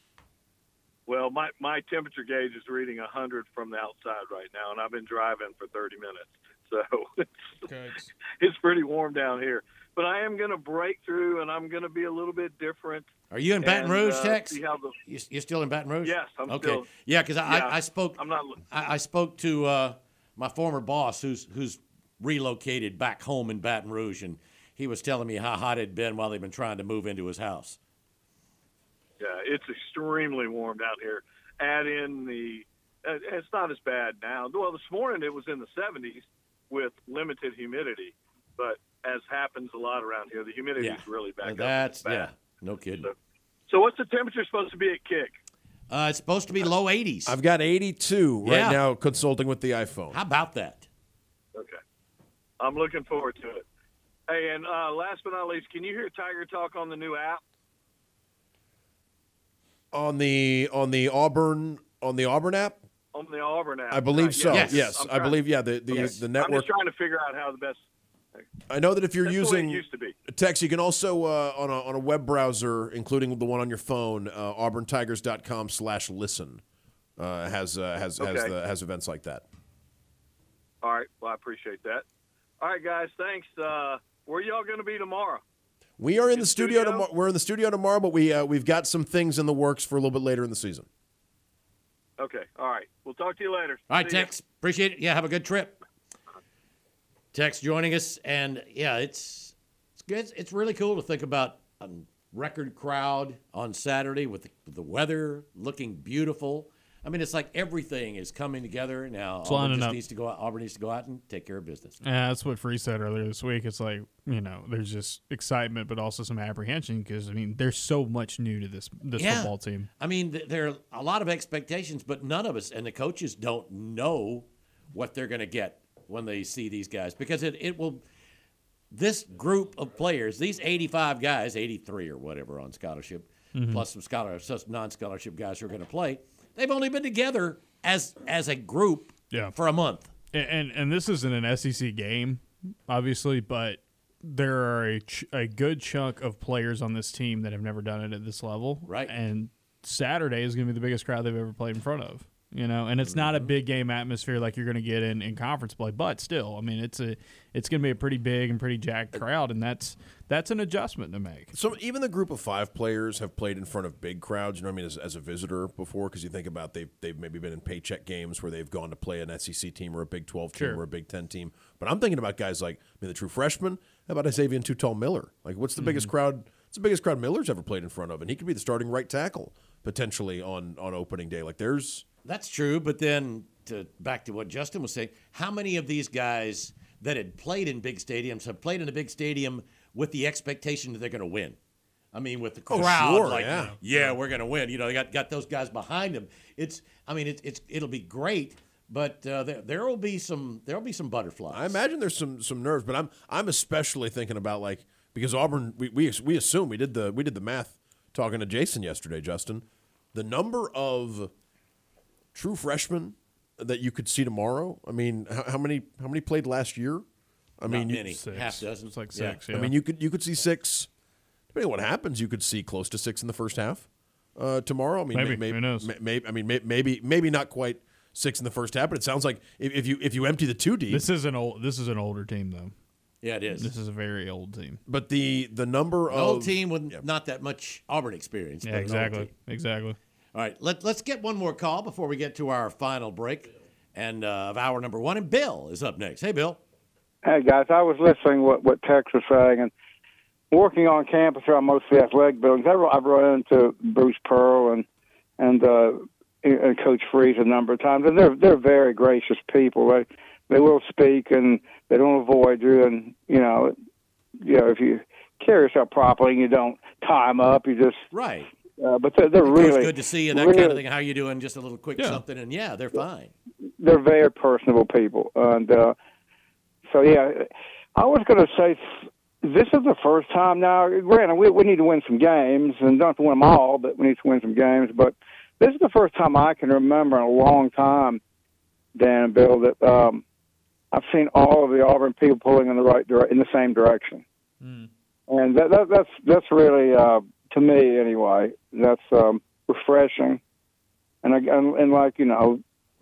Well, my, my temperature gauge is reading one hundred from the outside right now, and I've been driving for thirty minutes. So it's, it's pretty warm down here. But I am going to break through, and I'm going to be a little bit different. Are you in Baton and, Rouge, uh, Tex? see how the- You, you're still in Baton Rouge? Yes, I'm okay. still- Yeah, because I, Yeah, I, I spoke. I'm not- I, I spoke to uh, my former boss, who's who's relocated back home in Baton Rouge, and he was telling me how hot it'd been while they've been trying to move into his house. Yeah, it's extremely warm down here. Add in the uh, – it's not as bad now. Well, this morning it was in the seventies with limited humidity, but as happens a lot around here, the humidity Yeah, is really back up. that's It's bad. yeah, no kidding. So, so what's the temperature supposed to be at kick? Uh, it's supposed to be low eighties. I've got eighty-two Yeah. right now consulting with the iPhone. How about that? Okay. I'm looking forward to it. Hey, and uh, last but not least, can you hear Tiger Talk on the new app? On the on the Auburn on the Auburn app? On the Auburn app? I believe Uh, so. Yes. Yes, I'm I trying- believe yeah, the the, Yes. the I'm network. just trying to figure out how the best I know that if you're that's the way using it used to be. text, you can also uh, on a on a web browser, including the one on your phone, uh, auburn tigers dot com slash listen uh, has uh, has has Okay. the, has events like that. All right. Well, I appreciate that. All right, guys. Thanks. Uh, where y'all going to be tomorrow? We are in, In the studio, studio? tomorrow. We're in the studio tomorrow, but we uh, we've got some things in the works for a little bit later in the season. Okay. All right. We'll talk to you later. All right, See ya. Tex. Appreciate it. Yeah, have a good trip. Tex joining us, and yeah, it's it's good. It's really cool to think about a record crowd on Saturday with the, with the weather looking beautiful. I mean, it's like everything is coming together now. Auburn lining just up. needs to go out. Auburn needs to go out and take care of business. Yeah, that's what Free said earlier this week. It's like, you know, there's just excitement, but also some apprehension because, I mean, there's so much new to this this Yeah. football team. I mean, th- there are a lot of expectations, but none of us and the coaches don't know what they're going to get when they see these guys because it, it will – this group of players, these eighty-five guys, eighty-three or whatever on scholarship, plus some scholarship, some non-scholarship guys who are going to play, they've only been together as as a group Yeah. for a month. And, and and this isn't an S E C game, obviously, but there are a, ch- a good chunk of players on this team that have never done it at this level. Right. And Saturday is going to be the biggest crowd they've ever played in front of. You know, and it's not a big game atmosphere like you're going to get in, in conference play, but still, I mean, it's a it's going to be a pretty big and pretty jacked crowd, and that's that's an adjustment to make. So even the group of five players have played in front of big crowds. You know what I mean? As, as a visitor before, because you think about they've they've maybe been in paycheck games where they've gone to play an S E C team or a Big twelve team Sure. or a Big ten team. But I'm thinking about guys like I mean the true freshman. How about Xavier Tall Miller? Like what's the Mm-hmm. biggest crowd? What's the biggest crowd Miller's ever played in front of? And he could be the starting right tackle potentially on on opening day. Like there's That's true, but then to back to what Justin was saying, how many of these guys that had played in big stadiums have played in a big stadium with the expectation that they're going to win? I mean, with the crowd, oh, sure, like, yeah. yeah, we're going to win. You know, they got, got those guys behind them. It's, I mean, it's, it's it'll be great, but uh, there there will be some there will be some butterflies. I imagine there's some some nerves, but I'm I'm especially thinking about like because Auburn we we we assume we did the we did the math talking to Jason yesterday, Justin, the number of true freshmen that you could see tomorrow. I mean, how, how many how many played last year? I Not mean, you, many, Six. half dozen. It's like Yeah. six. Yeah. I mean, you could you could see six. Depending on what happens, you could see close to six in the first half uh, tomorrow. I mean, Maybe. may, Who knows? May, may, I mean, may, maybe maybe not quite six in the first half, but it sounds like if, if you if you empty the two deep, this is an old. This is an older team, though. Yeah, it is. This is a very old team. but the the number An of old team with not that much Auburn experience. Yeah, but an old exactly. team. Exactly. All right, let, let's get one more call before we get to our final break and uh, of hour number one. And Bill is up next. Hey, Bill. Hey guys, I was listening what what Tex was saying, and working on campus around most of the athletic buildings, I've, I've run into Bruce Pearl and and uh, and Coach Freeze a number of times, and they're they're very gracious people. They they will speak and they don't avoid you, and you know, you know if you carry yourself properly and you don't tie them up, you just Right. Uh, but they're, they're Coach, really good to see you, that really, kind of thing. How you doing? Just a little quick Yeah. something, and yeah, they're fine. They're very personable people, and uh, so yeah, I was going to say this is the first time now. Granted, we we need to win some games, and don't have to win them all, but we need to win some games. But this is the first time I can remember in a long time, Dan and Bill, that um, I've seen all of the Auburn people pulling in the right dire- in the same direction, Mm. and that, that that's that's really uh, to me anyway. That's um, refreshing, and I, and, and like you know.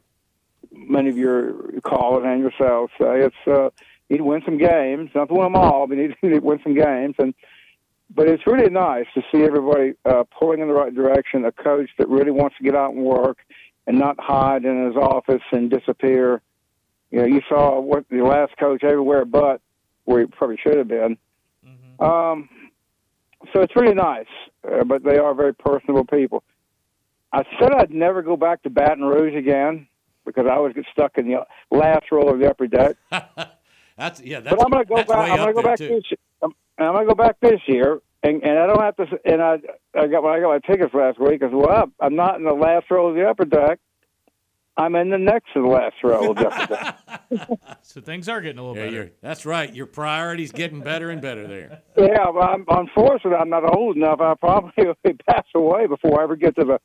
Many of your callers and yourselves say it's uh, you need to win some games. Not to win them all, but you need, you need to win some games. And but it's really nice to see everybody uh, pulling in the right direction. A coach that really wants to get out and work and not hide in his office and disappear. You know, you saw what the last coach everywhere but where he probably should have been. Mm-hmm. Um, so it's really nice, uh, but they are very personable people. I said I'd never go back to Baton Rouge again, because I always get stuck in the last row of the upper deck. That's yeah. That's, but I'm going to go that's back. way I'm going up to go there, back too. this. I'm, I'm going to go back this year, and, and I don't have to. And I, I got when I got my tickets last week. I said, "Well, I'm not in the last row of the upper deck. I'm in the next to the last row of the upper deck." So things are getting a little Yeah, better. you're, that's right. Your priorities getting better and better there. Yeah, but I'm, unfortunately, I'm not old enough. I probably will pass away before I ever get to the.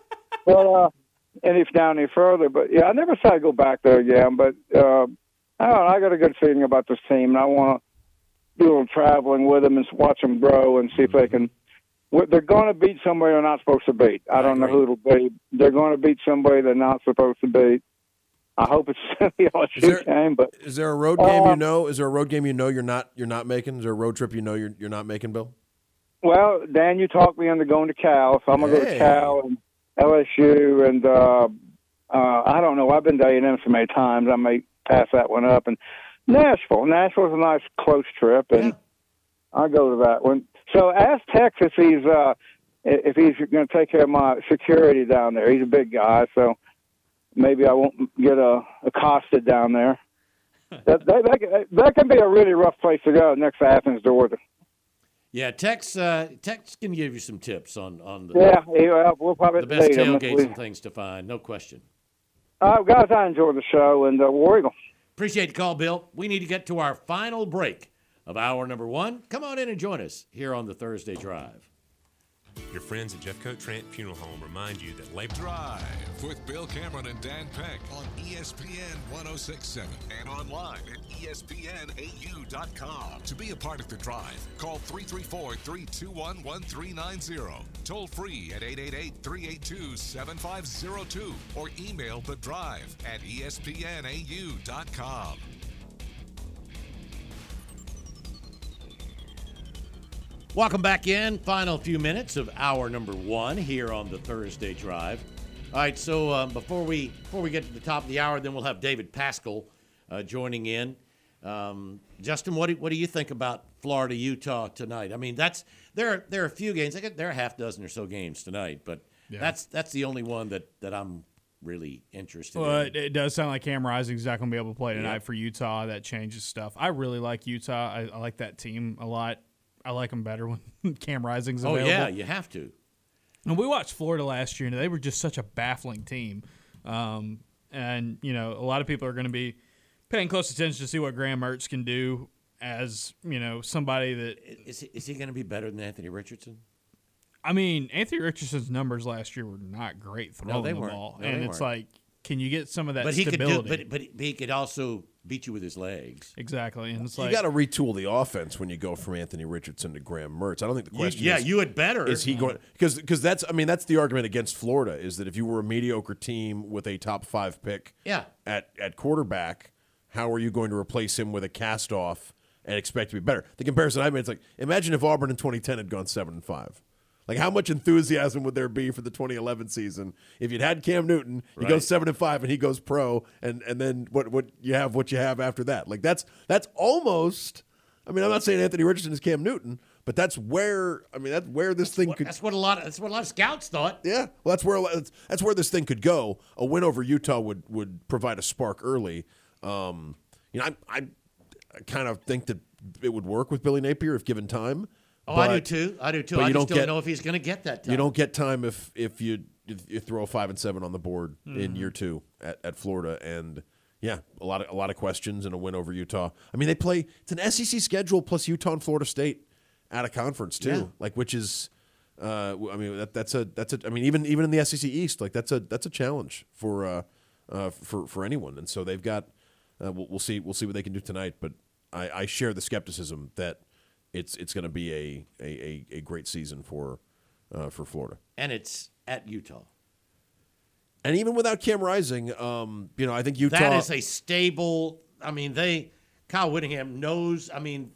But uh, and if down any further, but yeah, I never said I'd go back there again. But uh, I don't know, I got a good feeling about this team, and I want to do a little traveling with them and watch them grow and see if they can. They're going to beat somebody they're not supposed to beat. I don't know who it'll be. They're going to beat somebody they're not supposed to beat. I hope it's the L S U Is there- game, but Is there a road game Uh, you know? Is there a road game you know you're not you're not making? Is there a road trip you know you're you're not making, Bill? well, Dan, you talked me into going to Cal, so I'm going to go Hey. to Cal and L S U, and uh, uh, I don't know. I've been to A and M so many times, I may pass that one up. And Nashville. Nashville's a nice close trip, and Yeah. I'll go to that one. So ask Tex if he's uh, if he's going to take care of my security down there. He's a big guy, so maybe I won't get uh, accosted down there. that, that, that, can- that can be a really rough place to go next to Athens, Georgia. Yeah, Tex. Uh, Tex can give you some tips on on the, Yeah, he, uh, we'll probably the best need him if tailgates we- and things to find. No question. Uh, guys, I enjoyed the show, and uh, War Eagle. Appreciate the call, Bill. We need to get to our final break of hour number one. Come on in and join us here on the Thursday Drive. Your friends at Jeffcoat Trent Funeral Home remind you that Labor Drive with Bill Cameron and Dan Peck on E S P N ten sixty-seven and online at E S P N A U dot com. To be a part of the drive, call three three four, three two one, one three nine zero. Toll free at eight eight eight, three eight two, seven five zero two or email the drive at E S P N A U dot com. Welcome back in. Final few minutes of hour number one here on the Thursday Drive. All right, so um, before we before we get to the top of the hour, then we'll have David Pascal uh, joining in. Um, Justin, what do, what do you think about Florida Utah tonight? I mean, that's there are, there are a few games. I get there are a half dozen or so games tonight, but Yeah. that's that's the only one that, that I'm really interested Well, in. it, it does sound like Cam Rising's not going to be able to play tonight Yeah. for Utah. That changes stuff. I really like Utah. I, I like that team a lot. I like them better when Cam Rising's Oh, available. yeah, you have to. And we watched Florida last year, and they were just such a baffling team. Um, and, you know, a lot of people are going to be paying close attention to see what Graham Mertz can do as, you know, somebody that – Is he, is he going to be better than Anthony Richardson? I mean, Anthony Richardson's numbers last year were not great throwing they the weren't. ball. No, and they it's weren't. like, can you get some of that But he stability? could do, but, but he could also beat you with his legs. Exactly. And it's You like, got to retool the offense when you go from Anthony Richardson to Graham Mertz. I don't think the You- question yeah, is, you had better. is he going because because that's I mean that's the argument against Florida is that if you were a mediocre team with a top five pick Yeah. at at quarterback, how are you going to replace him with a cast off and expect to be better? The comparison I made is like imagine if Auburn in twenty ten had gone seven and five. Like how much enthusiasm would there be for the twenty eleven season if you'd had Cam Newton, he Right. goes seven and five and he goes pro, and and then what what you have what you have after that? Like that's that's almost. I mean, I'm not saying Anthony Richardson is Cam Newton, but that's where I mean that's where this thing What- could. That's what a lot of that's what a lot of scouts thought. Yeah, well, that's where that's, that's where this thing could go. A win over Utah would would provide a spark early. Um, you know, I, I I kind of think that it would work with Billy Napier if given time. Oh, I do but- too. I do too. but I you just don't don't get- know if he's going to get that time. You don't get time if if you if you throw a five and seven on the board Mm-hmm. in year two at, at Florida, and yeah, a lot of a lot of questions and a win over Utah. I mean, they play it's an S E C schedule plus Utah and Florida State out of conference too, Yeah. like which is. Uh, I mean that, that's a that's a I mean even even in the S E C East, like that's a that's a challenge for uh, uh, for for anyone, and so they've got uh, we'll, we'll see we'll see what they can do tonight. But I, I share the skepticism that it's it's going to be a, a, a, a great season for uh, for Florida, And it's at Utah. and even without Cam Rising, um, you know I think Utah That is a stable. I mean, they Kyle Whittingham knows. I mean,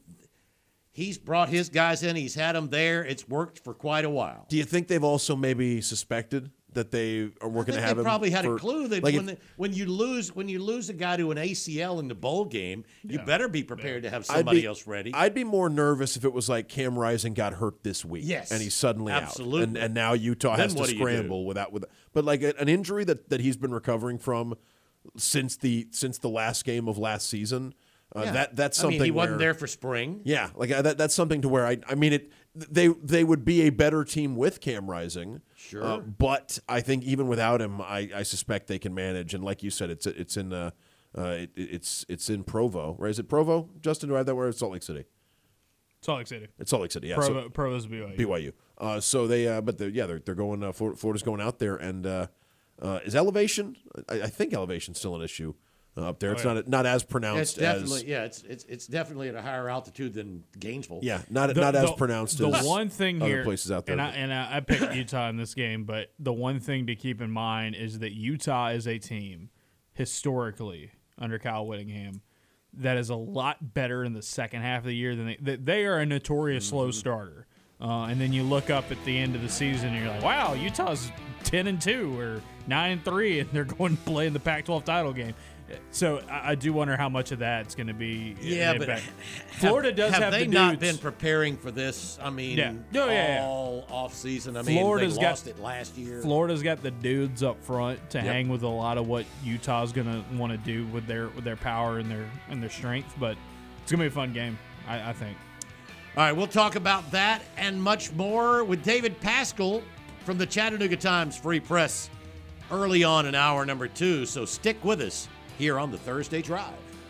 he's brought his guys in. He's had them there. It's worked for quite a while. Do you think they've also maybe suspected that they are I working think to have they him probably had for- a clue that like when, if- the, when you lose when you lose a guy to an A C L in the bowl game, you better be prepared to have I'd somebody be- else ready. I'd be more nervous if it was like Cam Rising got hurt this week, Yes, and he's suddenly absolutely. out, and, and now Utah Then has to what do you scramble do? without with. But like a- an injury that, that he's been recovering from since the since the last game of last season. Uh, Yeah. That that's I something. mean, he wasn't where- there for spring. Yeah, like uh, that, that's something to where I I mean it. They they would be a better team with Cam Rising. Sure. Uh, but I think even without him, I, I suspect they can manage. And like you said, it's it's in uh, uh it, it's it's in Provo, right? Is it Provo, Justin? Do I have that where it's Salt Lake City? Salt Lake City. It's Salt Lake City, yeah. Provo, so Provo's B Y U. B Y U. Uh, so they, uh, but they're, yeah, they're they're going. Uh, Flor- Florida's going out there, and uh, uh, is elevation? I, I think elevation's still an issue uh, up there. It's yeah. not not as It's pronounced definitely as yeah. It's it's it's definitely at a higher altitude than Gainesville. yeah, not The- not as the- pronounced The as one thing other here, places out there. and I and I, I picked Utah in this game, but the one thing to keep in mind is that Utah is a team historically under Kyle Whittingham that is a lot better in the second half of the year than they they, they are a notorious slow starter. Uh, and then you look up at the end of the season and you're like, wow, Utah's ten and two or nine and three, and they're going to play in the Pac twelve title game. So I, I do wonder how much of that's going to be. Yeah, an but impact. have- Florida does have, have they the not dudes. been preparing for this? I mean, Yeah. Oh, yeah, yeah. all off season. I mean, Florida's they got- lost it last year. Florida's got the dudes up front to Yep. hang with a lot of what Utah's gonna want to do with their with their power and their and their strength. But it's gonna be a fun game, I, I think. All right, we'll talk about that and much more with David Pascal from the Chattanooga Times Free Press early on in hour number two. So stick with us here on the Thursday Drive.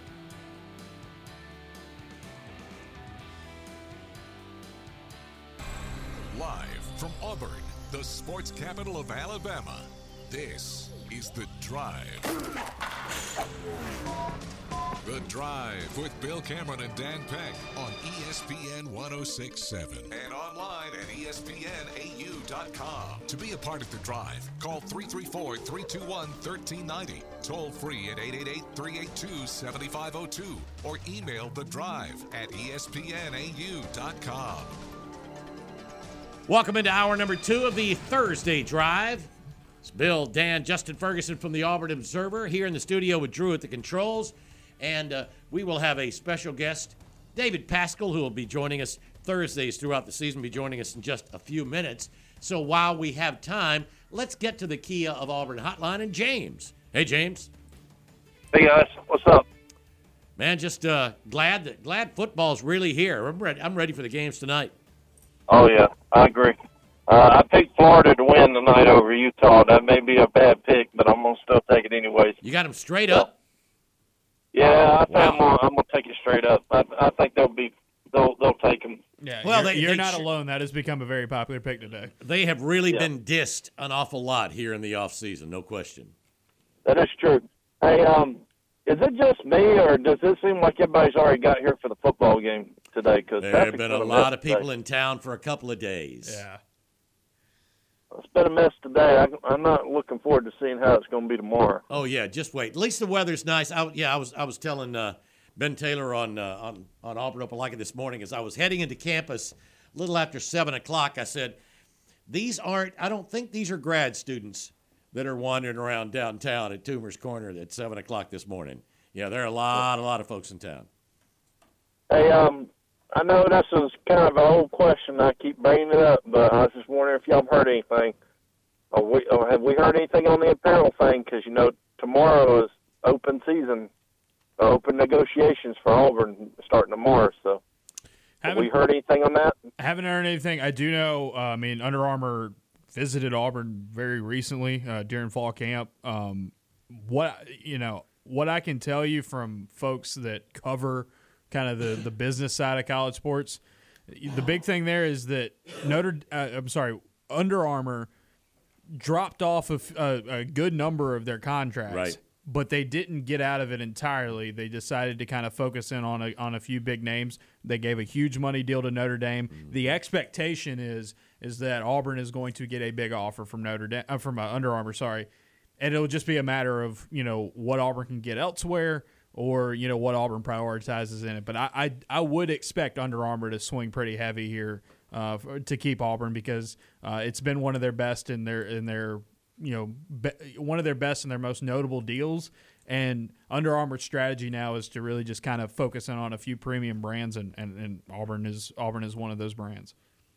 Live from Auburn, the sports capital of Alabama, this is The Drive. The Drive with Bill Cameron and Dan Peck on E S P N ten sixty-seven and online at E S P N A U dot com. To be a part of The Drive, call three three four, three two one, one three nine zero, toll free at eight eight eight, three eight two, seven five zero two, or email The Drive at E S P N A U dot com. Welcome into hour number two of the Thursday Drive. It's Bill, Dan, Justin Ferguson from the Auburn Observer here in the studio with Drew at the controls. And uh, we will have a special guest, David Pascal, who will be joining us Thursdays throughout the season, be joining us in just a few minutes. So while we have time, let's get to the Kia of Auburn hotline and James. Hey, James. Hey, guys. What's up? Man, just uh, glad that glad football's really here. I'm ready, I'm ready for the games tonight. Oh, yeah. I agree. Uh, I picked Florida to win tonight over Utah. That may be a bad pick, but I'm going to still take it anyways. You got them straight up? Yeah, I think wow. I'm going I'm to take it straight up. I, I think they'll be they'll they'll take them. Yeah, well, you're, they, you're they not sh- alone. That has become a very popular pick today. They have really yeah. been dissed an awful lot here in the offseason, no question. That is true. Hey, um, is it just me, or does it seem like everybody's already got here for the football game today? Cause there have been a lot of people today. in town for a couple of days. Yeah. It's been a mess today. I, I'm not looking forward to seeing how it's going to be tomorrow. Oh yeah, just wait. At least the weather's nice. I, yeah, I was I was telling uh, Ben Taylor on uh, on on Auburn Opelika this morning as I was heading into campus a little after seven o'clock. I said, "These aren't. I don't think these are grad students that are wandering around downtown at Toomer's Corner at seven o'clock this morning. Yeah, there are a lot a lot of folks in town." Hey, um, I know this is kind of an old question. I keep bringing it up, but I was just wondering if y'all have heard anything. Or we, or have we heard anything on the apparel thing? Because, you know, tomorrow is open season, uh, open negotiations for Auburn starting tomorrow. So have haven't, we heard anything on that? I haven't heard anything. I do know, uh, I mean, Under Armour visited Auburn very recently uh, during fall camp. Um, what, you know, what I can tell you from folks that cover kind of the, the business side of college sports, the big thing there is that Notre uh, I'm sorry, Under Armour dropped off a, a, a good number of their contracts, right. but they didn't get out of it entirely. They decided to kind of focus in on a, on a few big names. They gave a huge money deal to Notre Dame. Mm-hmm. The expectation is is that Auburn is going to get a big offer from Notre Dame uh, from uh, Under Armour, sorry, and it'll just be a matter of, you know, what Auburn can get elsewhere, or, you know, what Auburn prioritizes in it. But I I, I would expect Under Armour to swing pretty heavy here uh, for, to keep Auburn, because uh, it's been one of their best in their in their you know be, one of their best and their most notable deals. And Under Armour's strategy now is to really just kind of focus in on a few premium brands, and, and, and Auburn is Auburn is one of those brands.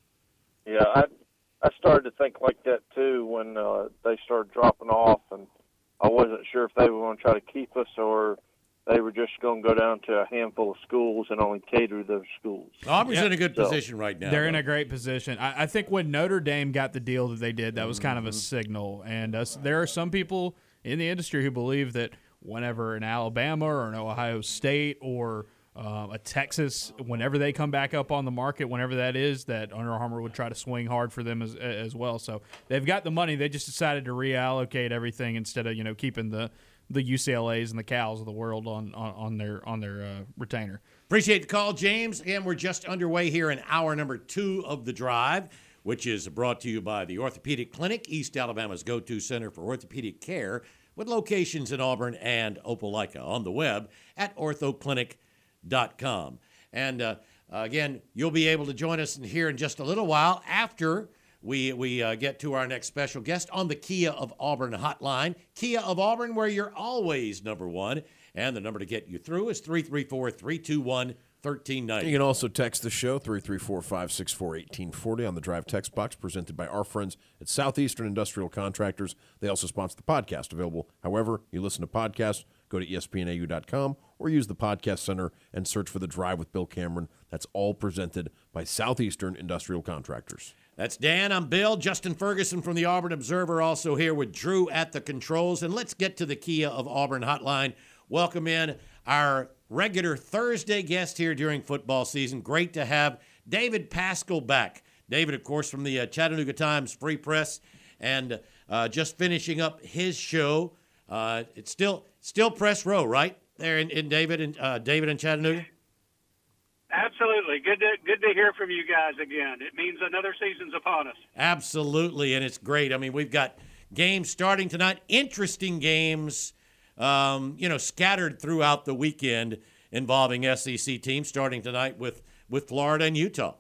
Yeah, I I started to think like that too when uh, they started dropping off, and I wasn't sure if they were going to try to keep us or they were just going to go down to a handful of schools and only cater those schools. Auburn's yeah. in a good so, position right now. They're though. in a great position. I, I think when Notre Dame got the deal that they did, that was kind of a signal. And uh, there are some people in the industry who believe that whenever an Alabama or an Ohio State or uh, a Texas, whenever they come back up on the market, whenever that is, that Under Armour would try to swing hard for them as as well. So they've got the money. They just decided to reallocate everything instead of, you know, keeping the the U C L A's and the Cals of the world on on, on their on their uh, retainer. Appreciate the call, James. Again, we're just underway here in hour number two of The Drive, which is brought to you by the Orthopedic Clinic, East Alabama's go-to center for orthopedic care, with locations in Auburn and Opelika, on the web at ortho clinic dot com. And uh, again, you'll be able to join us in here in just a little while after we we uh, get to our next special guest on the Kia of Auburn hotline. Kia of Auburn, where you're always number one. And the number to get you through is three three four, three two one, one three nine zero. You can also text the show, three three four, five six four, one eight four zero on the Drive text box, presented by our friends at Southeastern Industrial Contractors. They also sponsor the podcast, available however you listen to podcasts. Go to E S P N A U dot com or use the Podcast Center and search for The Drive with Bill Cameron. That's all presented by Southeastern Industrial Contractors. That's Dan. I'm Bill. Justin Ferguson from the Auburn Observer, also here with Drew at the controls. And let's get to the Kia of Auburn hotline. Welcome in our regular Thursday guest here during football season. Great to have David Paschal back. David, of course, from the uh, Chattanooga Times Free Press, and uh, just finishing up his show. Uh, it's still still Press Row, right there in, in David and uh, David in Chattanooga. Absolutely. Good to good to hear from you guys again. It means another season's upon us. Absolutely, and it's great. I mean, we've got games starting tonight, interesting games, um, you know, scattered throughout the weekend involving S E C teams, starting tonight with, with Florida and Utah.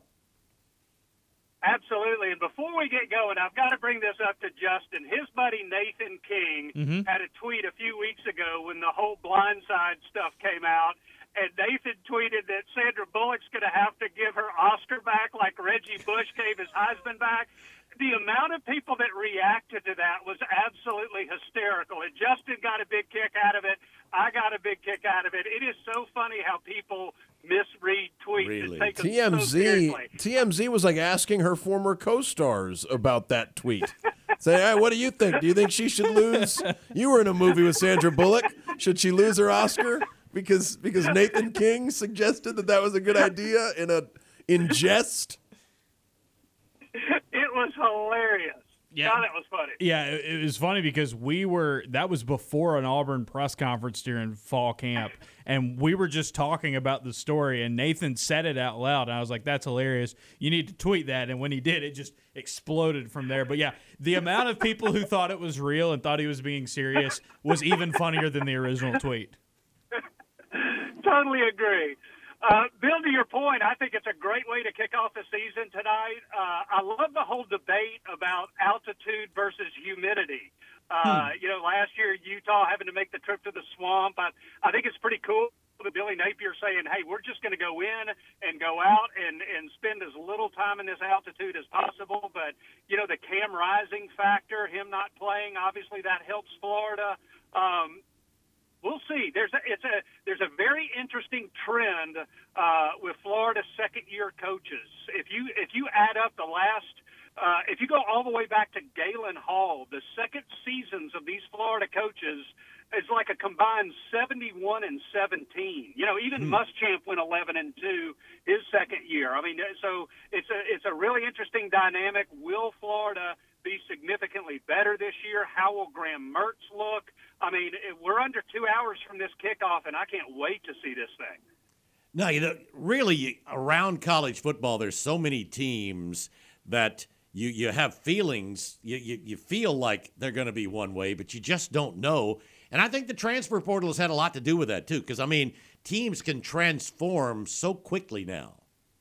Absolutely. And before we get going, I've got to bring this up to Justin. His buddy Nathan King mm-hmm. had a tweet a few weeks ago when the whole blindside stuff came out. And Nathan tweeted that Sandra Bullock's going to have to give her Oscar back like Reggie Bush gave his Heisman back. the amount of people that reacted to that was absolutely hysterical. And Justin got a big kick out of it. I got a big kick out of it. It is so funny how people misread tweets Really? and take them T M Z so seriously. T M Z was like asking her former co-stars about that tweet. Say, hey, what do you think? Do you think she should lose? You were in a movie with Sandra Bullock. Should she lose her Oscar because because Nathan King suggested that that was a good idea in a in jest? It was hilarious. Yeah. God, that was funny. Yeah, it, it was funny because we were that was before an Auburn press conference during fall camp, and we were just talking about the story, and Nathan said it out loud, and I was like, "That's hilarious. You need to tweet that." And when he did, it just exploded from there. But yeah, the amount of people who thought it was real and thought he was being serious was even funnier than the original tweet. Totally agree. Uh, Bill, to your point, I think it's a great way to kick off the season tonight. Uh, I love the whole debate about altitude versus humidity. Uh, hmm. You know, last year Utah having to make the trip to the swamp. I, I think it's pretty cool that Billy Napier saying, hey, we're just going to go in and go out and, and spend as little time in this altitude as possible. But, you know, the Cam Rising factor, him not playing, obviously that helps Florida. Um, We'll see. There's a, it's a there's a very interesting trend uh, with Florida's second-year coaches. If you if you add up the last, uh, if you go all the way back to Galen Hall, the second seasons of these Florida coaches is like a combined seventy-one and seventeen. You know, even hmm. Muschamp went eleven and two his second year. I mean, so it's a it's a really interesting dynamic. Will Florida be significantly better this year? How will Graham Mertz look? I mean, we're under two hours from this kickoff, and I can't wait to see this thing. No, you know, really, around college football, there's so many teams that you, you have feelings. You, you, you feel like they're going to be one way, but you just don't know. And I think the transfer portal has had a lot to do with that, too, because, I mean, teams can transform so quickly now.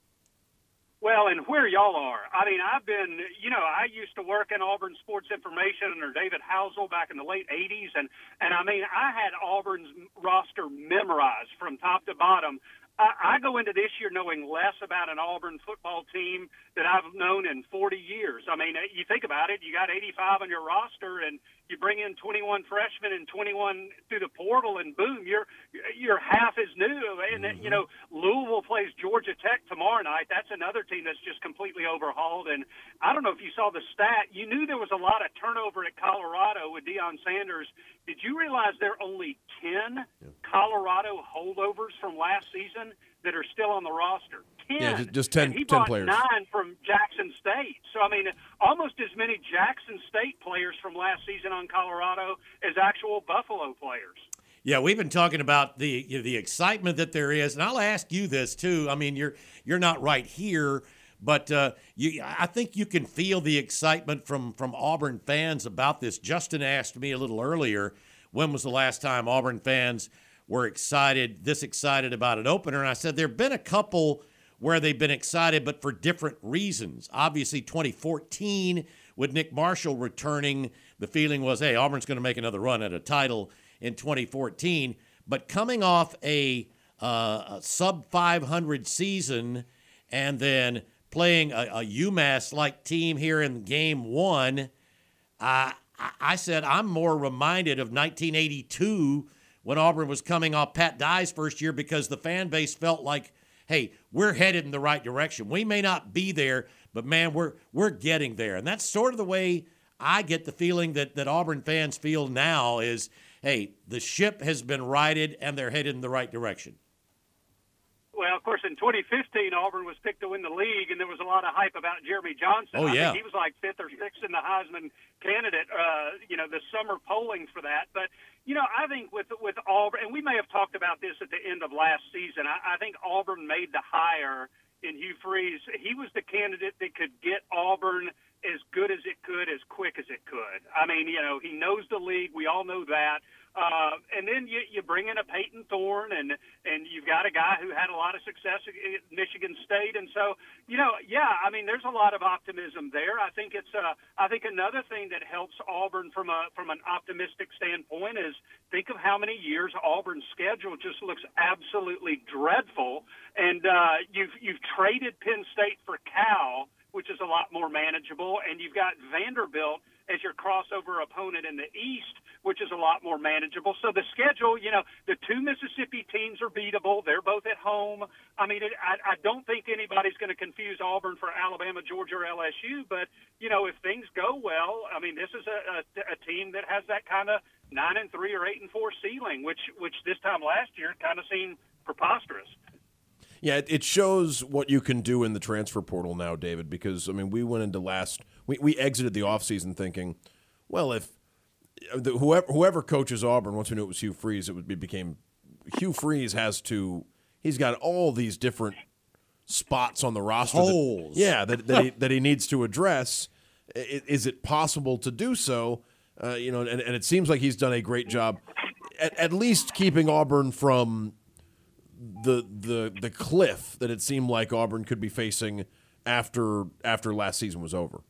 Well, and where y'all are. I mean, I've been, you know, I used to work in Auburn Sports Information under David Housel back in the late eighties. And, and I mean, I had Auburn's roster memorized from top to bottom. I, I go into this year knowing less about an Auburn football team than I've known in forty years. I mean, you think about it, you got eighty-five on your roster, and you bring in twenty-one freshmen and twenty-one through the portal, and boom, you're you're half as new. And mm-hmm. you know, Louisville plays Georgia Tech tomorrow night. That's another team that's just completely overhauled. And I don't know if you saw the stat. You knew there was a lot of turnover at Colorado with Deion Sanders. Did you realize there are only ten yeah. Colorado holdovers from last season that are still on the roster? ten. Yeah, just, just ten, and he ten brought players. nine from Jackson State. So, I mean, almost as many Jackson State players from last season on Colorado as actual Buffalo players. Yeah, we've been talking about the you know, the excitement that there is, and I'll ask you this too. I mean, you're you're not right here, but uh, you, I think you can feel the excitement from from Auburn fans about this. Justin asked me a little earlier, when was the last time Auburn fans were excited, this excited about an opener? And I said there have been a couple where they've been excited, but for different reasons. Obviously, twenty fourteen, with Nick Marshall returning, the feeling was, hey, Auburn's going to make another run at a title in twenty fourteen. But coming off a, uh, a sub five hundred season and then playing a, a UMass-like team here in game one, uh, I said I'm more reminded of nineteen eighty-two when Auburn was coming off Pat Dye's first year, because the fan base felt like, hey, we're headed in the right direction. We may not be there, but, man, we're we're getting there. And that's sort of the way I get the feeling that, that Auburn fans feel now is, hey, the ship has been righted and they're headed in the right direction. Well, of course, in twenty fifteen, Auburn was picked to win the league, and there was a lot of hype about Jeremy Johnson. Oh, yeah. I think he was like fifth or sixth in the Heisman candidate, uh, you know, the summer polling for that. But, you know, I think with with Auburn, and we may have talked about this at the end of last season, I, I think Auburn made the hire in Hugh Freeze. He was the candidate that could get Auburn as good as it could, as quick as it could. I mean, you know, he knows the league. We all know that. Uh, and then you, you bring in a Peyton Thorne, and, and you've got a guy who had a lot of success at Michigan State. And so, you know, yeah, I mean, there's a lot of optimism there. I think it's uh, I think another thing that helps Auburn from a from an optimistic standpoint is think of how many years Auburn's schedule just looks absolutely dreadful. And uh, you've you've traded Penn State for Cal which is a lot more manageable, and you've got Vanderbilt as your crossover opponent in the East, which is a lot more manageable. So the schedule, you know, the two Mississippi teams are beatable. They're both at home. I mean, it, I, I don't think anybody's going to confuse Auburn for Alabama, Georgia, or L S U. But, you know, if things go well, I mean, this is a, a, a team that has that kind of nine and three or eight and four ceiling, which, which this time last year kind of seemed preposterous. Yeah, it shows what you can do in the transfer portal now, David, because, I mean, we went into last we, – we exited the offseason thinking, well, if the, whoever whoever coaches Auburn, once we knew it was Hugh Freeze, it, would, it became – Hugh Freeze has to – he's got all these different spots on the roster. Holes. That, yeah, that, that, he, that he needs to address. Is it possible to do so? Uh, you know, and, and it seems like he's done a great job at, at least keeping Auburn from – the the the cliff that it seemed like Auburn could be facing after after last season was over.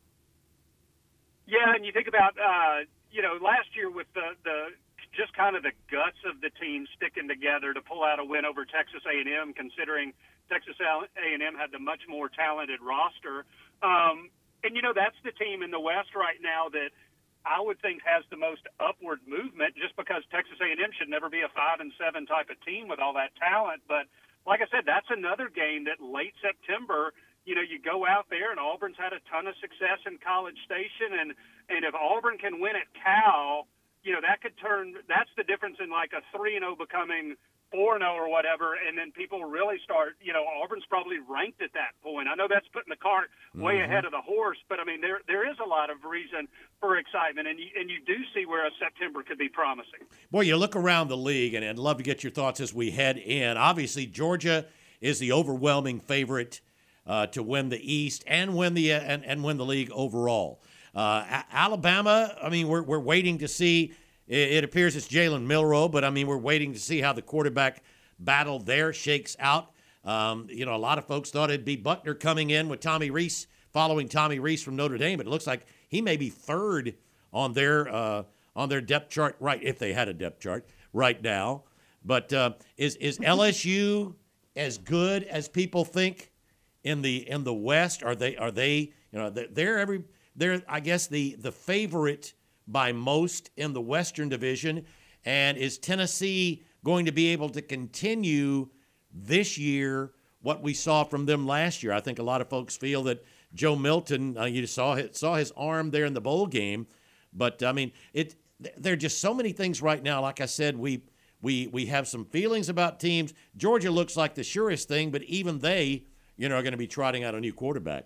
Yeah, and you think about uh, you know last year with the the just kind of the guts of the team sticking together to pull out a win over Texas A and M, considering Texas A and M had the much more talented roster. Um, and you know that's the team in the West right now that I would think has the most upward movement, just because Texas A and M should never be a five and seven type of team with all that talent. But like I said, that's another game that late September, you know, you go out there and Auburn's had a ton of success in College Station, and and if Auburn can win at Cal, you know, that could turn. That's the difference in like a three and zero becoming four and zero or whatever, and then people really start, you know, Auburn's probably ranked at that point. I know that's putting the cart way mm-hmm. ahead of the horse, but I mean, there there is a lot of reason for excitement, and you, and you do see where a September could be promising. Boy, you look around the league, and I'd love to get your thoughts as we head in. Obviously, Georgia is the overwhelming favorite uh, to win the East and win the uh, and, and win the league overall. Uh, A- Alabama, I mean, we're we're waiting to see. It appears it's Jalen Milroe, but, I mean, we're waiting to see how the quarterback battle there shakes out. Um, you know, a lot of folks thought it'd be Buckner coming in with Tommy Rees, following Tommy Rees from Notre Dame, but it looks like he may be third on their uh, on their depth chart, right, if they had a depth chart right now. But uh, is is L S U as good as people think in the in the West? Are they are they you know they're every they're I guess the the favorite by most in the Western Division, and is Tennessee going to be able to continue this year what we saw from them last year? I think a lot of folks feel that Joe Milton, uh, you saw saw his arm there in the bowl game, but I mean, it. There are just so many things right now. Like I said, we we we have some feelings about teams. Georgia looks like the surest thing, but even they, you know, are going to be trotting out a new quarterback.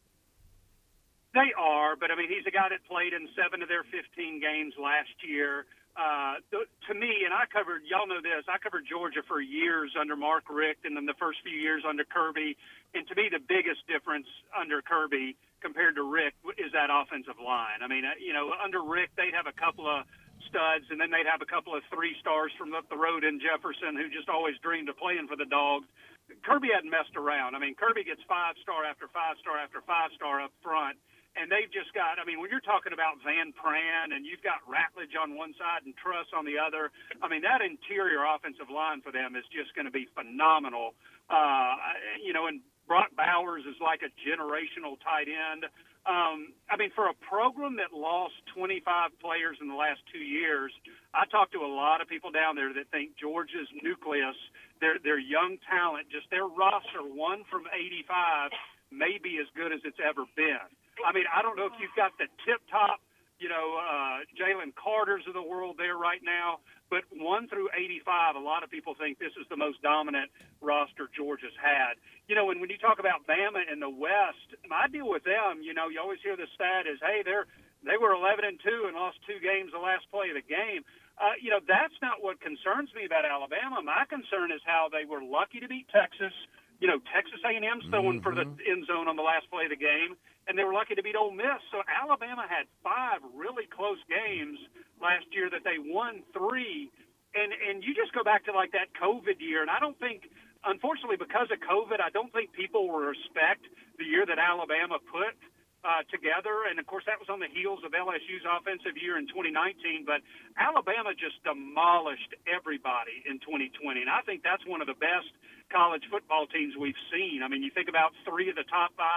They are, but I mean, he's a guy that played in seven of their fifteen games last year. Uh, th- to me, and I covered, y'all know this, I covered Georgia for years under Mark Richt, and then the first few years under Kirby. And to me, the biggest difference under Kirby compared to Richt is that offensive line. I mean, uh, you know, under Richt, they'd have a couple of studs, and then they'd have a couple of three stars from up the road in Jefferson who just always dreamed of playing for the Dogs. Kirby hadn't messed around. I mean, Kirby gets five star after five star after five star up front. And they've just got, I mean, when you're talking about Van Pran and you've got Ratledge on one side and Truss on the other, I mean, that interior offensive line for them is just going to be phenomenal. Uh, you know, and Brock Bowers is like a generational tight end. Um, I mean, for a program that lost twenty-five players in the last two years, I talked to a lot of people down there that think Georgia's nucleus, their their young talent, just their roster, one from eighty-five, may be as good as it's ever been. I mean, I don't know if you've got the tip-top, you know, uh, Jalen Carters of the world there right now, but one through eighty-five, a lot of people think this is the most dominant roster Georgia's had. You know, and when you talk about Bama in the West, my deal with them, you know, you always hear the stat is, hey, they're they were eleven and two and lost two games the last play of the game. Uh, you know, that's not what concerns me about Alabama. My concern is how they were lucky to beat Texas. You know, Texas A and M's throwing mm-hmm. for the end zone on the last play of the game, and they were lucky to beat Ole Miss. So Alabama had five really close games last year that they won three. And and you just go back to, like, that COVID year, and I don't think, unfortunately, because of COVID, I don't think people will respect the year that Alabama put uh, together. And, of course, that was on the heels of L S U's offensive year in twenty nineteen. But Alabama just demolished everybody in twenty twenty, and I think that's one of the best college football teams we've seen. I mean, you think about three of the top five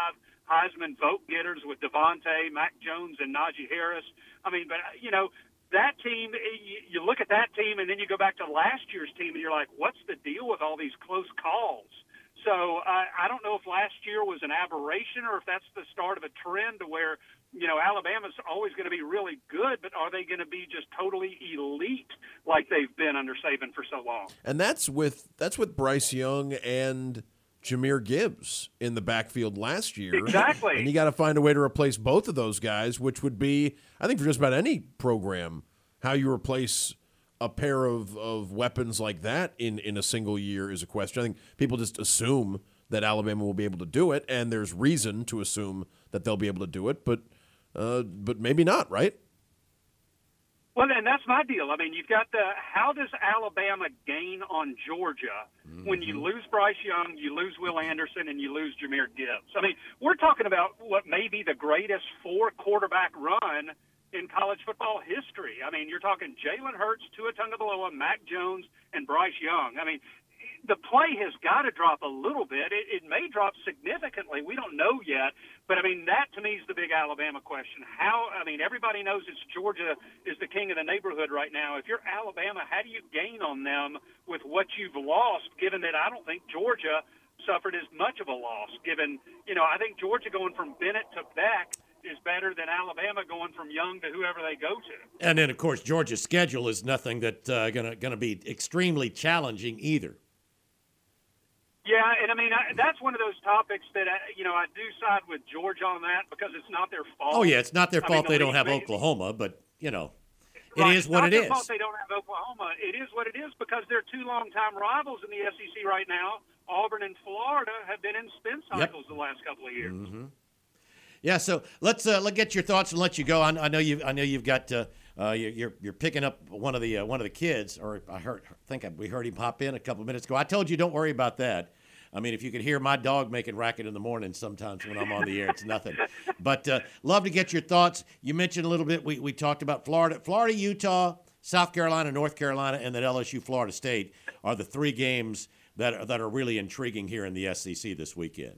Heisman vote getters with Devontae, Mac Jones, and Najee Harris. I mean, but, you know, that team, you look at that team, and then you go back to last year's team, and you're like, what's the deal with all these close calls? So uh, I don't know if last year was an aberration or if that's the start of a trend to where, you know, Alabama's always going to be really good, but are they going to be just totally elite like they've been under Saban for so long? And that's with that's with Bryce Young and Jahmyr Gibbs in the backfield last year. Exactly. And you got to find a way to replace both of those guys, which would be, I think, for just about any program, how you replace a pair of, of weapons like that in, in a single year is a question. I think people just assume that Alabama will be able to do it, and there's reason to assume that they'll be able to do it, but uh, but maybe not, right? Well, and that's my deal. I mean, you've got the how does Alabama gain on Georgia mm-hmm. when you lose Bryce Young, you lose Will Anderson, and you lose Jahmyr Gibbs? I mean, we're talking about what may be the greatest four-quarterback run in college football history. I mean, you're talking Jalen Hurts, Tua Tagovailoa, Mac Jones, and Bryce Young. I mean, the play has got to drop a little bit. It, it may drop significantly. We don't know yet. But, I mean, that to me is the big Alabama question. How, I mean, everybody knows it's Georgia is the king of the neighborhood right now. If you're Alabama, how do you gain on them with what you've lost, given that I don't think Georgia suffered as much of a loss, given, you know, I think Georgia going from Bennett to Beck is better than Alabama going from Young to whoever they go to. And then, of course, Georgia's schedule is nothing that uh, gonna gonna be extremely challenging either. Yeah, and I mean I, that's one of those topics that I, you know I do side with Georgia on that because it's not their fault. Oh yeah, it's not their fault I mean, the they don't have made, Oklahoma, but you know, right, it is what it is. It's not their fault they don't have Oklahoma. It is what it is because they're two longtime rivals in the S E C right now. Auburn and Florida have been in spin cycles yep. the last couple of years. Mm-hmm. Yeah, so let's uh, let's get your thoughts and let you go. I, I know you I know you've got uh, uh, you're you're picking up one of the uh, one of the kids, or I heard I think we heard him pop in a couple of minutes ago. I told you don't worry about that. I mean, if you could hear my dog making racket in the morning sometimes when I'm on the air, it's nothing. But uh, love to get your thoughts. You mentioned a little bit. We we talked about Florida, Florida, Utah, South Carolina, North Carolina, and then L S U, Florida State are the three games that are, that are really intriguing here in the S E C this weekend.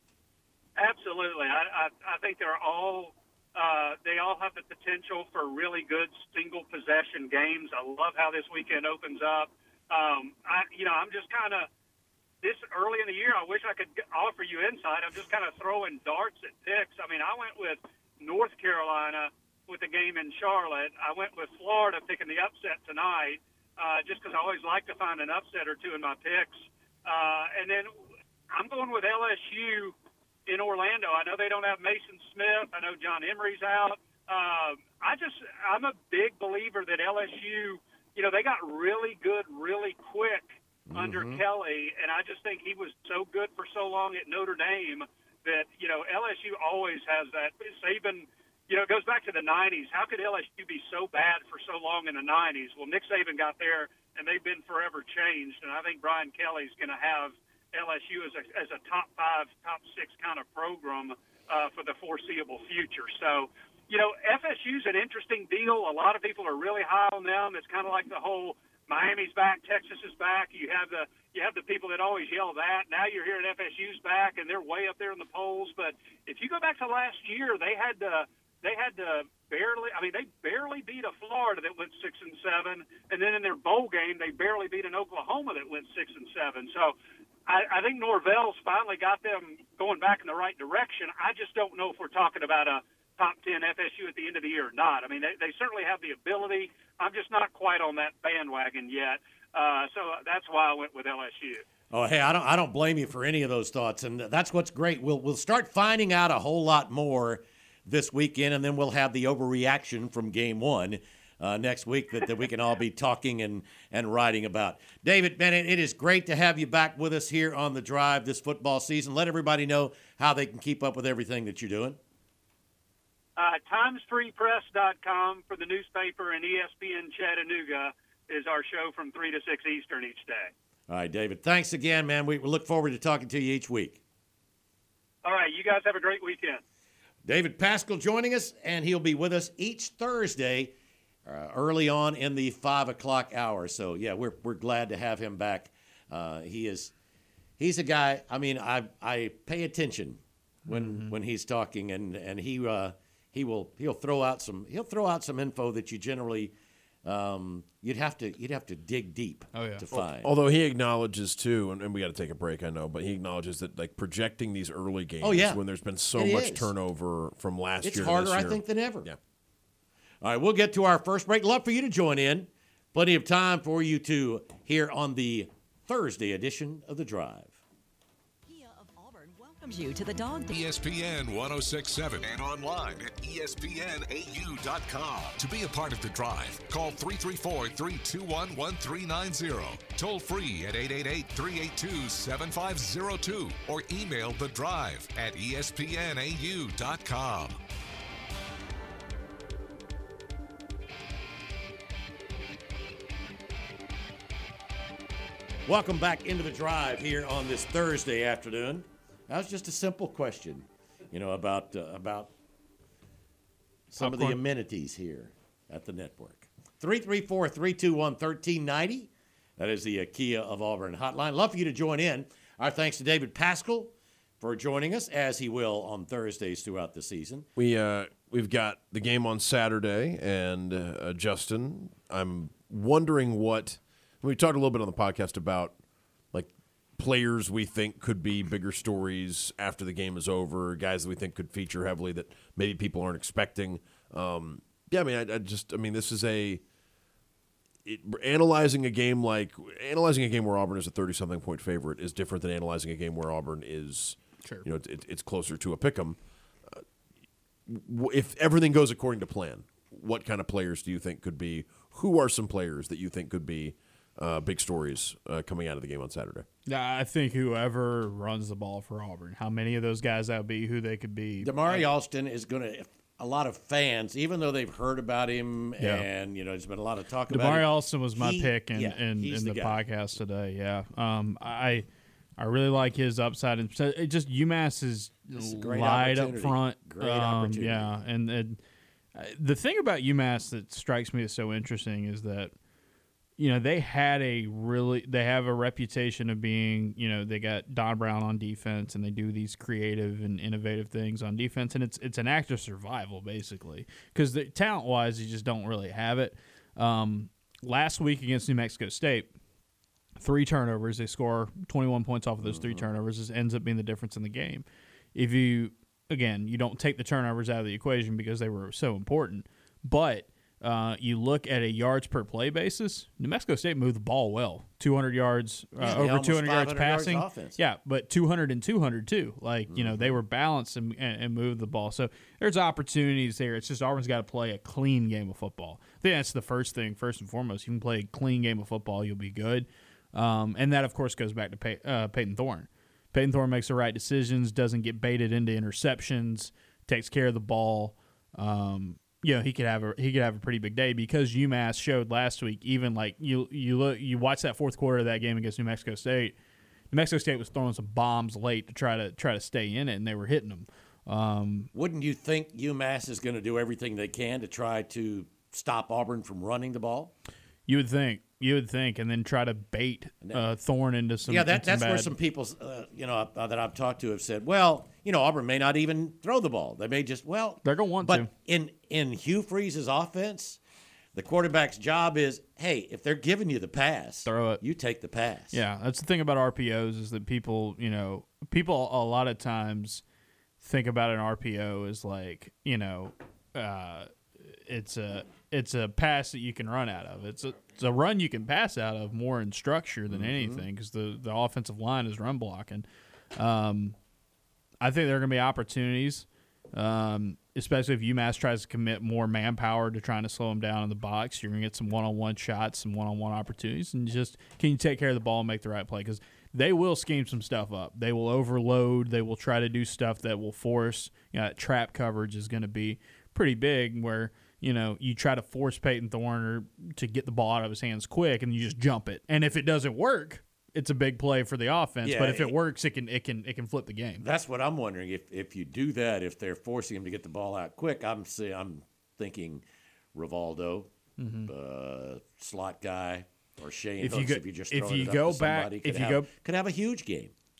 Absolutely. I, I, I think they're all uh, they all have the potential for really good single possession games. I love how this weekend opens up. Um, I, you know, I'm just kind of this early in the year. I wish I could offer you insight. I'm just kind of throwing darts at picks. I mean, I went with North Carolina with the game in Charlotte. I went with Florida picking the upset tonight, uh, just because I always like to find an upset or two in my picks. Uh, and then I'm going with L S U in Orlando. I know they don't have Mason Smith. I know John Emery's out. Uh, I just, I'm a big believer that L S U, you know, they got really good, really quick mm-hmm. under Kelly, and I just think he was so good for so long at Notre Dame that, you know, L S U always has that. Saban, you know, it goes back to the nineties. How could L S U be so bad for so long in the nineties? Well, Nick Saban got there, and they've been forever changed, and I think Brian Kelly's going to have L S U as a, as a top five, top six kind of program uh, for the foreseeable future. So, you know, F S U's an interesting deal. A lot of people are really high on them. It's kind of like the whole Miami's back, Texas is back. You have the you have the people that always yell that. Now you're hearing F S U's back, and they're way up there in the polls. But if you go back to last year, they had to they had to barely. I mean, they barely beat a Florida that went six and seven, and then in their bowl game, they barely beat an Oklahoma that went six and seven. So. I, I think Norvell's finally got them going back in the right direction. I just don't know if we're talking about a top ten F S U at the end of the year or not. I mean, they, they certainly have the ability. I'm just not quite on that bandwagon yet. Uh, so that's why I went with L S U. Oh, hey, I don't I don't blame you for any of those thoughts, and that's what's great. We'll we'll start finding out a whole lot more this weekend, and then we'll have the overreaction from game one. Uh, next week that, that we can all be talking and, and writing about. David, man, it, it is great to have you back with us here on The Drive this football season. Let everybody know how they can keep up with everything that you're doing. Uh, times free press dot com for the newspaper, and E S P N Chattanooga is our show from three to six Eastern each day. All right, David, thanks again, man. We, we look forward to talking to you each week. All right, you guys have a great weekend. David Pascal joining us, and he'll be with us each Thursday Uh, early on in the five o'clock hour. So yeah, we're we're glad to have him back. Uh, he is he's a guy. I mean, I I pay attention when Mm-hmm. when he's talking, and and he uh, he will he'll throw out some he'll throw out some info that you generally um, you'd have to you'd have to dig deep Oh, yeah. to find. Although he acknowledges too, and, and we got to take a break, I know, but he acknowledges that like projecting these early games Oh, yeah. when there's been so It much is. turnover from last It's year harder, to this I year. think, than ever. Yeah. All right, we'll get to our first break. Love for you to join in. Plenty of time for you to hear on the Thursday edition of The Drive. Welcomes you to the dog. E S P N one oh six point seven and online at E S P N A U dot com. To be a part of The Drive, call three three four, three two one, one three nine zero. Toll free at eight eight eight, three eight two, seven five zero two or email The Drive at E S P N A U dot com. Welcome back into The Drive here on this Thursday afternoon. That was just a simple question, you know, about uh, about some of the Popcorn. amenities here at the network. three three four, three two one, one three nine zero. That is the uh, Kia of Auburn hotline. Love for you to join in. Our thanks to David Pascal for joining us, as he will on Thursdays throughout the season. We uh, we've got the game on Saturday, and uh, Justin, I'm wondering what we talked a little bit on the podcast about like players we think could be bigger stories after the game is over, guys that we think could feature heavily that maybe people aren't expecting. Um, yeah, I mean, I, I just, I mean, this is a it, analyzing a game like analyzing a game where Auburn is a thirty-something point favorite is different than analyzing a game where Auburn is, Sure. you know, it, it's closer to a pick'em. Uh, if everything goes according to plan, what kind of players do you think could be? Who are some players that you think could be uh, big stories uh, coming out of the game on Saturday? Yeah, I think whoever runs the ball for Auburn, how many of those guys that would be, who they could be. Damari Alston is going to. A lot of fans, even though they've heard about him, Yeah. and you know, there's been a lot of talk about Damari him. Alston was my He- pick in, yeah, in, he's in the, the guy. podcast today. Yeah, um, I I really like his upside, and so it just UMass is It's a great light up opportunity. front. Great um, opportunity. Yeah, and, and uh, the thing about UMass that strikes me as so interesting is that you know they had a really they have a reputation of being you know they got Don Brown on defense and they do these creative and innovative things on defense, and it's it's an act of survival basically because talent wise you just don't really have it. Um, last week against New Mexico State, three turnovers, they score twenty-one points off of those three turnovers. This ends up being the difference in the game. If you again you don't take the turnovers out of the equation because they were so important, but Uh, you look at a yards per play basis. New Mexico State moved the ball well, two hundred yards, uh, Yeah, they over almost two hundred yards five hundred yards passing. offense. Yeah, but two hundred and two hundred too. Like you know, Mm-hmm. they were balanced and, and, and moved the ball. So there's opportunities there. It's just Auburn's got to play a clean game of football. I think that's the first thing, first and foremost. You can play a clean game of football, you'll be good. Um, and that of course goes back to Pey- uh, Peyton Thorne. Peyton Thorne makes the right decisions, doesn't get baited into interceptions, takes care of the ball. Um, you know, he could have a he could have a pretty big day because UMass showed last week. Even like you you look you watch that fourth quarter of that game against New Mexico State. New Mexico State was throwing some bombs late to try to try to stay in it, and they were hitting them. Um, Wouldn't you think UMass is going to do everything they can to try to stop Auburn from running the ball? you would think you would think, and then try to bait uh, Thorne into some. yeah, that, into some that's where bad- some people, uh, you know, uh, that I've talked to have said, well, you know, Auburn may not even throw the ball. They may just, well, they're going to want but to. in in Hugh Freeze's offense, the quarterback's job is, hey, if they're giving you the pass, throw it. You take the pass. Yeah, that's the thing about R P Os is that people, you know, people a lot of times think about an R P O as like, you know, uh, it's a it's a pass that you can run out of. It's a it's a run you can pass out of more in structure than Mhm. anything because the the offensive line is run blocking. Um, I think there are going to be opportunities, um, especially if UMass tries to commit more manpower to trying to slow them down in the box. You're going to get some one-on-one shots, some one-on-one opportunities, and just can you take care of the ball and make the right play? Because they will scheme some stuff up. They will overload. They will try to do stuff that will force. You know, that trap coverage is going to be pretty big where, you know, you try to force Peyton Thorne to get the ball out of his hands quick and you just jump it. And if it doesn't work, it's a big play for the offense. Yeah, but if it, it- works, it can it can it can flip the game. That's what I'm wondering. If if you do that, if they're forcing him to get the ball out quick, I'm say, I'm thinking Rivaldo, Mhm. uh, slot guy, or Shane If you Hooks. go- if you just if throw you it up go to back- somebody, if could you have, go- could have a huge game.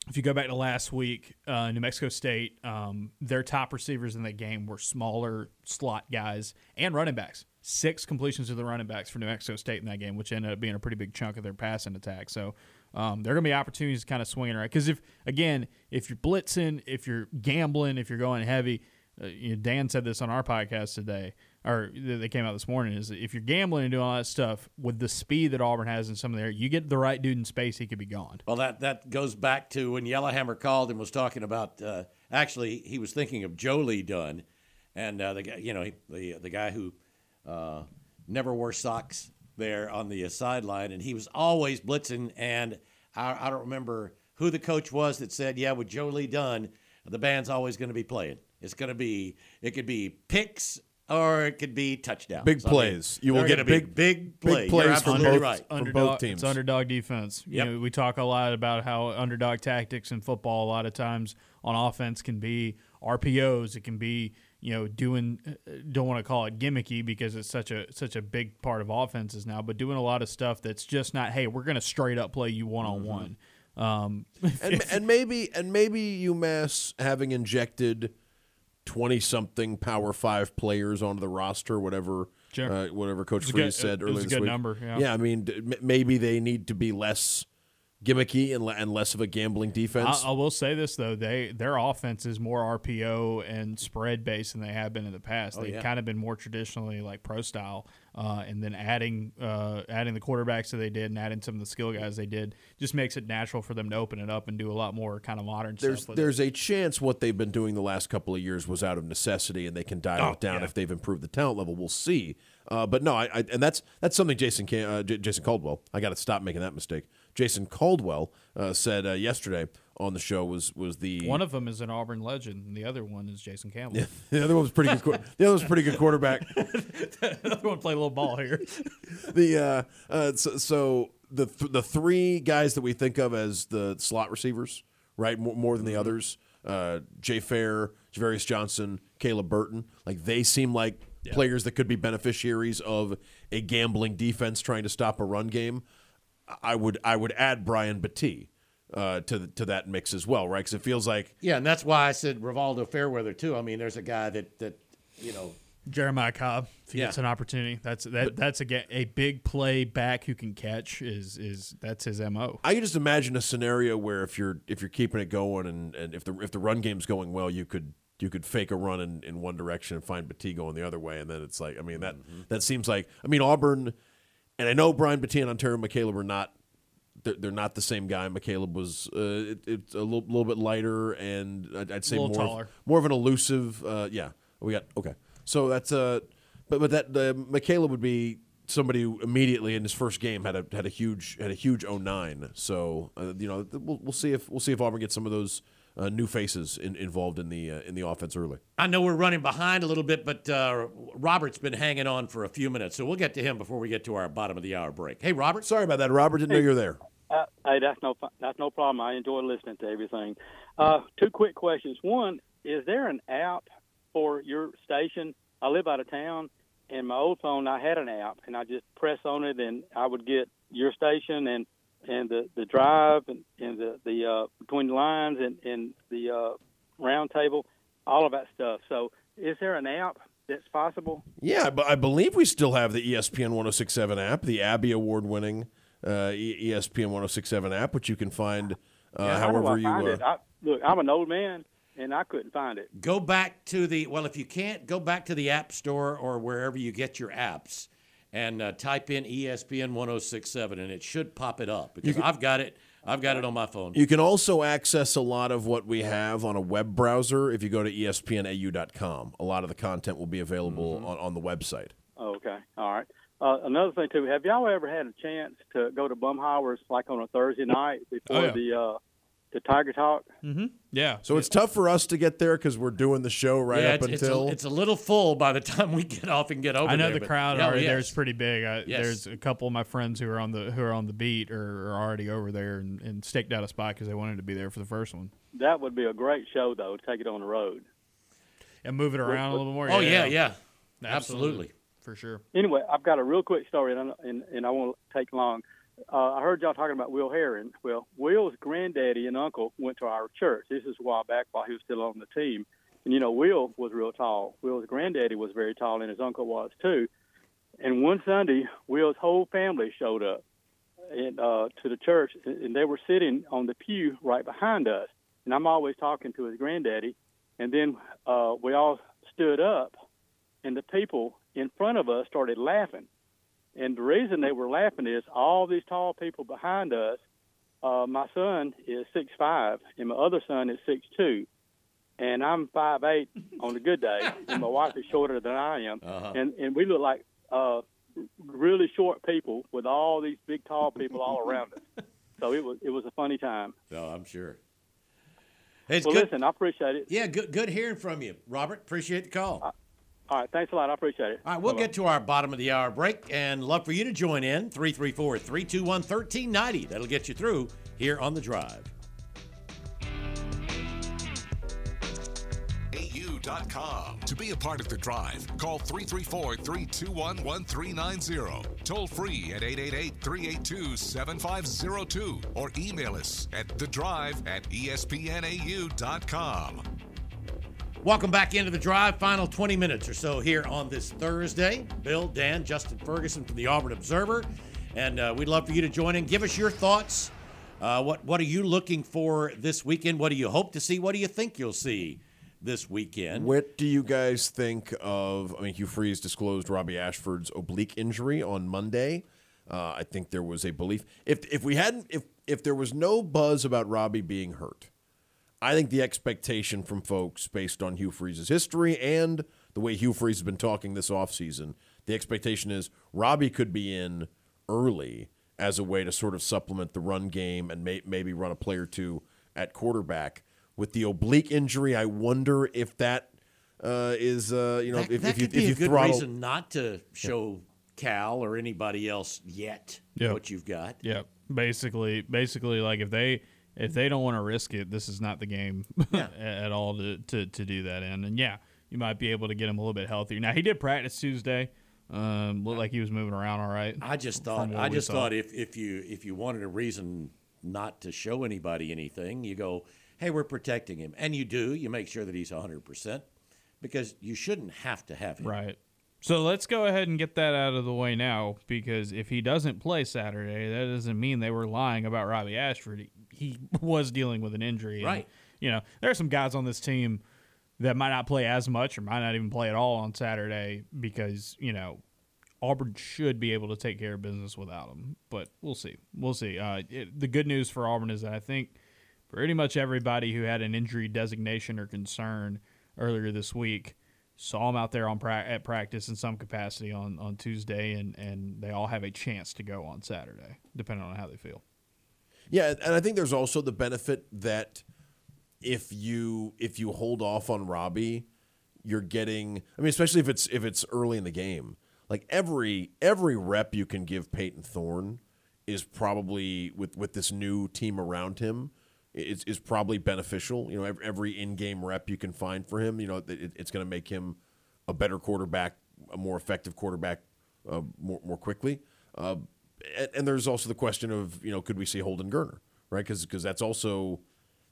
if you go back to last week, uh, New Mexico State, um, their top receivers in that game were smaller slot guys and running backs. Six completions to the running backs for New Mexico State in that game, which ended up being a pretty big chunk of their passing attack. So um, there are going to be opportunities to kind of swing it around. Because, if again, if you're blitzing, if you're gambling, if you're going heavy, uh, you know, Dan said this on our podcast today, or they came out this morning, is if you're gambling and doing all that stuff, with the speed that Auburn has in some of there, you get the right dude in space, he could be gone. Well, that, that goes back to when Yellowhammer called and was talking about, uh, actually, he was thinking of Jolie Dunn, and uh, the guy, you know, he, the the guy who uh, never wore socks there on the uh, sideline, and he was always blitzing, and I, I don't remember who the coach was that said, yeah, with Jolie Dunn, the band's always going to be playing. It's going to be, it could be picks, or it could be touchdowns. Big plays. I mean, you will get big, big, play. big plays You're from absolutely both, right. from Underdog, both teams. It's underdog defense. You Yep. know, we talk a lot about how underdog tactics in football a lot of times on offense can be R P Os. It can be, you know, doing, don't want to call it gimmicky because it's such a such a big part of offenses now, but doing a lot of stuff that's just not, hey, we're going to straight up play you one-on-one. Mm-hmm. Um, and, and maybe and maybe UMass having injected twenty-something Power Five players onto the roster, whatever, Sure. uh, whatever Coach It was a Freeze good- said it was earlier a this good week. number, yeah. I mean, d- m- maybe they need to be less gimmicky and, le- and less of a gambling defense. I, I will say this though, they their offense is more R P O and spread based than they have been in the past. Oh, They've yeah. kind of been more traditionally like pro style, uh, and then adding uh, adding the quarterbacks that they did and adding some of the skill guys they did just makes it natural for them to open it up and do a lot more kind of modern there's stuff. With there's it. a chance what they've been doing the last couple of years was out of necessity, and they can dial Oh, it down yeah. if they've improved the talent level. We'll see. Uh, but no, I, I and that's that's something Jason Cam, uh, J- Jason Caldwell. I got to stop making that mistake. Jason Caldwell uh, said uh, yesterday on the show was was the One of them is an Auburn legend, and the other one is Jason Campbell. the other one was pretty good. quar- The other was a pretty good quarterback. the other one played a little ball here. the uh, uh, so, so the th- the three guys that we think of as the slot receivers, right, more, more than the others, uh, Jay Fair, Javarius Johnson, Caleb Burton, like they seem like players that could be beneficiaries of a gambling defense trying to stop a run game. I would I would add Brian Battie uh, to the, to that mix as well, right? Because it feels like Yeah, and that's why I said Rivaldo Fairweather too. I mean, there's a guy that that you know. Jeremiah Cobb, if he Yeah. gets an opportunity, that's that that's a ga- a big play back who can catch is is that's his M O. I can just imagine a scenario where if you're if you're keeping it going and, and if the if the run game's going well, you could you could fake a run in, in one direction and find Battie going the other way, and then it's like I mean that Mm-hmm. that seems like I mean Auburn, and I know Brian Battie and Ontario McCaleb are not they're, they're not the same guy. McCaleb was uh, it, it's a little, little bit lighter and I'd, I'd say A little more taller. of, more of an elusive. Uh, yeah, we got okay. So that's uh, but but that the McCaleb would be somebody who immediately in his first game had a had a huge had a huge oh nine. So uh, you know we'll we'll see if we'll see if Auburn gets some of those uh, new faces in, involved in the uh, in the offense early. I know we're running behind a little bit, but uh, Robert's been hanging on for a few minutes, so we'll get to him before we get to our bottom of the hour break. Hey, Robert. Sorry about that, Robert. Didn't know you were there. Uh, hey, that's no that's no problem. I enjoy listening to everything. Uh, two quick questions. One, is there an app for your station? I live out of town, and my old phone, I had an app, and I just press on it, and I would get your station and, and the, the drive and, and the, the uh, between the lines and, and the uh, round table, all of that stuff. So is there an app that's possible? Yeah, but I believe we still have the E S P N one oh six point seven app, the Abby Award-winning uh, E S P N one oh six point seven app, which you can find uh, Yeah, how do however I you. find Uh, it? I, look, I'm an old man, and I couldn't find it. Go back to the well, if you can't, go back to the App Store or wherever you get your apps, and uh, type in E S P N one oh six point seven, and it should pop it up because can- I've got it. I've got it on my phone. You can also access a lot of what we have on a web browser if you go to E S P N A U dot com. A lot of the content will be available Mm-hmm. on, on the website. Okay, all right. Uh, another thing too, have y'all ever had a chance to go to Bumhauer's like on a Thursday night before Oh, yeah. the uh, the Tiger Talk? Mm-hmm. Yeah. So it's tough for us to get there because we're doing the show right yeah, up it's, until. it's, a, it's a little full by the time we get off and get over I know there, the but- crowd Oh, already yes. there is pretty big. I, Yes. There's a couple of my friends who are on the who are on the beat or are already over there and, and staked out a spot because they wanted to be there for the first one That would be a great show though. To take it on the road. and move it around a what- little more. Oh yeah, yeah, absolutely, absolutely. for sure. Anyway, I've got a real quick story, and, and, and I won't take long. uh, I heard y'all talking about Will Herron. Well, Will's granddaddy and uncle went to our church. This is a while back while he was still on the team. And, you know, Will was real tall. Will's granddaddy was very tall, and his uncle was too. And one Sunday, Will's whole family showed up and, uh, to the church, and they were sitting on the pew right behind us. And I'm always talking to his granddaddy. And then uh, we all stood up, and the people in front of us started laughing. And the reason they were laughing is all these tall people behind us, uh, my son is six five, and my other son is six two. And I'm five eight on a good day, and my wife is shorter than I am. Uh-huh. And and we look like uh, really short people with all these big, tall people all around us. So it was it was a funny time. No, I'm sure. Hey, it's well, good. listen, I appreciate it. Yeah, good good hearing from you, Robert. Appreciate the call. Uh, all right, thanks a lot. I appreciate it. All right, we'll Bye-bye. get to our bottom of the hour break, and love for you to join in. three three four, three two one, one three nine zero. That'll get you through here on The Drive. Dot com. To be a part of The Drive, call three three four, three two one, one three nine zero. Toll free at eight eight eight, three eight two, seven five zero two or email us at the drive at E S P N A U dot com. Welcome back into The Drive. Final twenty minutes or so here on this Thursday. Bill, Dan, Justin Ferguson from the Auburn Observer. And uh, we'd love for you to join in. Give us your thoughts. Uh, what, what are you looking for this weekend? What do you hope to see? What do you think you'll see this weekend? What do you guys think of, I mean, Hugh Freeze disclosed Robbie Ashford's oblique injury on Monday. Uh, I think there was a belief. If if we hadn't, if if there was no buzz about Robbie being hurt, I think the expectation from folks based on Hugh Freeze's history and the way Hugh Freeze has been talking this offseason, the expectation is Robbie could be in early as a way to sort of supplement the run game and may, maybe run a play or two at quarterback. With the oblique injury, I wonder if that uh, is, uh, you know, that, if, that if you could be if you a good throttle. reason not to show Cal or anybody else yet Yep. what you've got. Yeah, basically, basically, like if they if they don't want to risk it, this is not the game Yeah. at all to, to to do that in. And yeah, you might be able to get him a little bit healthier. Now he did practice Tuesday. Um, looked like he was moving around all right. I just from thought what I we just saw. thought if, if you if you wanted a reason not to show anybody anything, you go, hey, we're protecting him. And you do. You make sure that he's one hundred percent because you shouldn't have to have him. Right. So let's go ahead and get that out of the way now, because if he doesn't play Saturday, that doesn't mean they were lying about Robbie Ashford. He, he was dealing with an injury. And, Right. you know, there are some guys on this team that might not play as much or might not even play at all on Saturday because, you know, Auburn should be able to take care of business without him. But we'll see. We'll see. Uh, it, the good news for Auburn is that I think pretty much everybody who had an injury designation or concern earlier this week saw him out there on pra- at practice in some capacity on, on Tuesday, and, and they all have a chance to go on Saturday, depending on how they feel. Yeah, and I think there's also the benefit that if you if you hold off on Robbie, you're getting. I mean, especially if it's if it's early in the game, like every every rep you can give Peyton Thorne is probably with with this new team around him. Is, is probably beneficial. You know, every, every in-game rep you can find for him, you know, it, it's going to make him a better quarterback, a more effective quarterback uh, more more quickly. Uh, and, and there's also the question of, you know, could we see Holden Gerner, right? Because because that's also,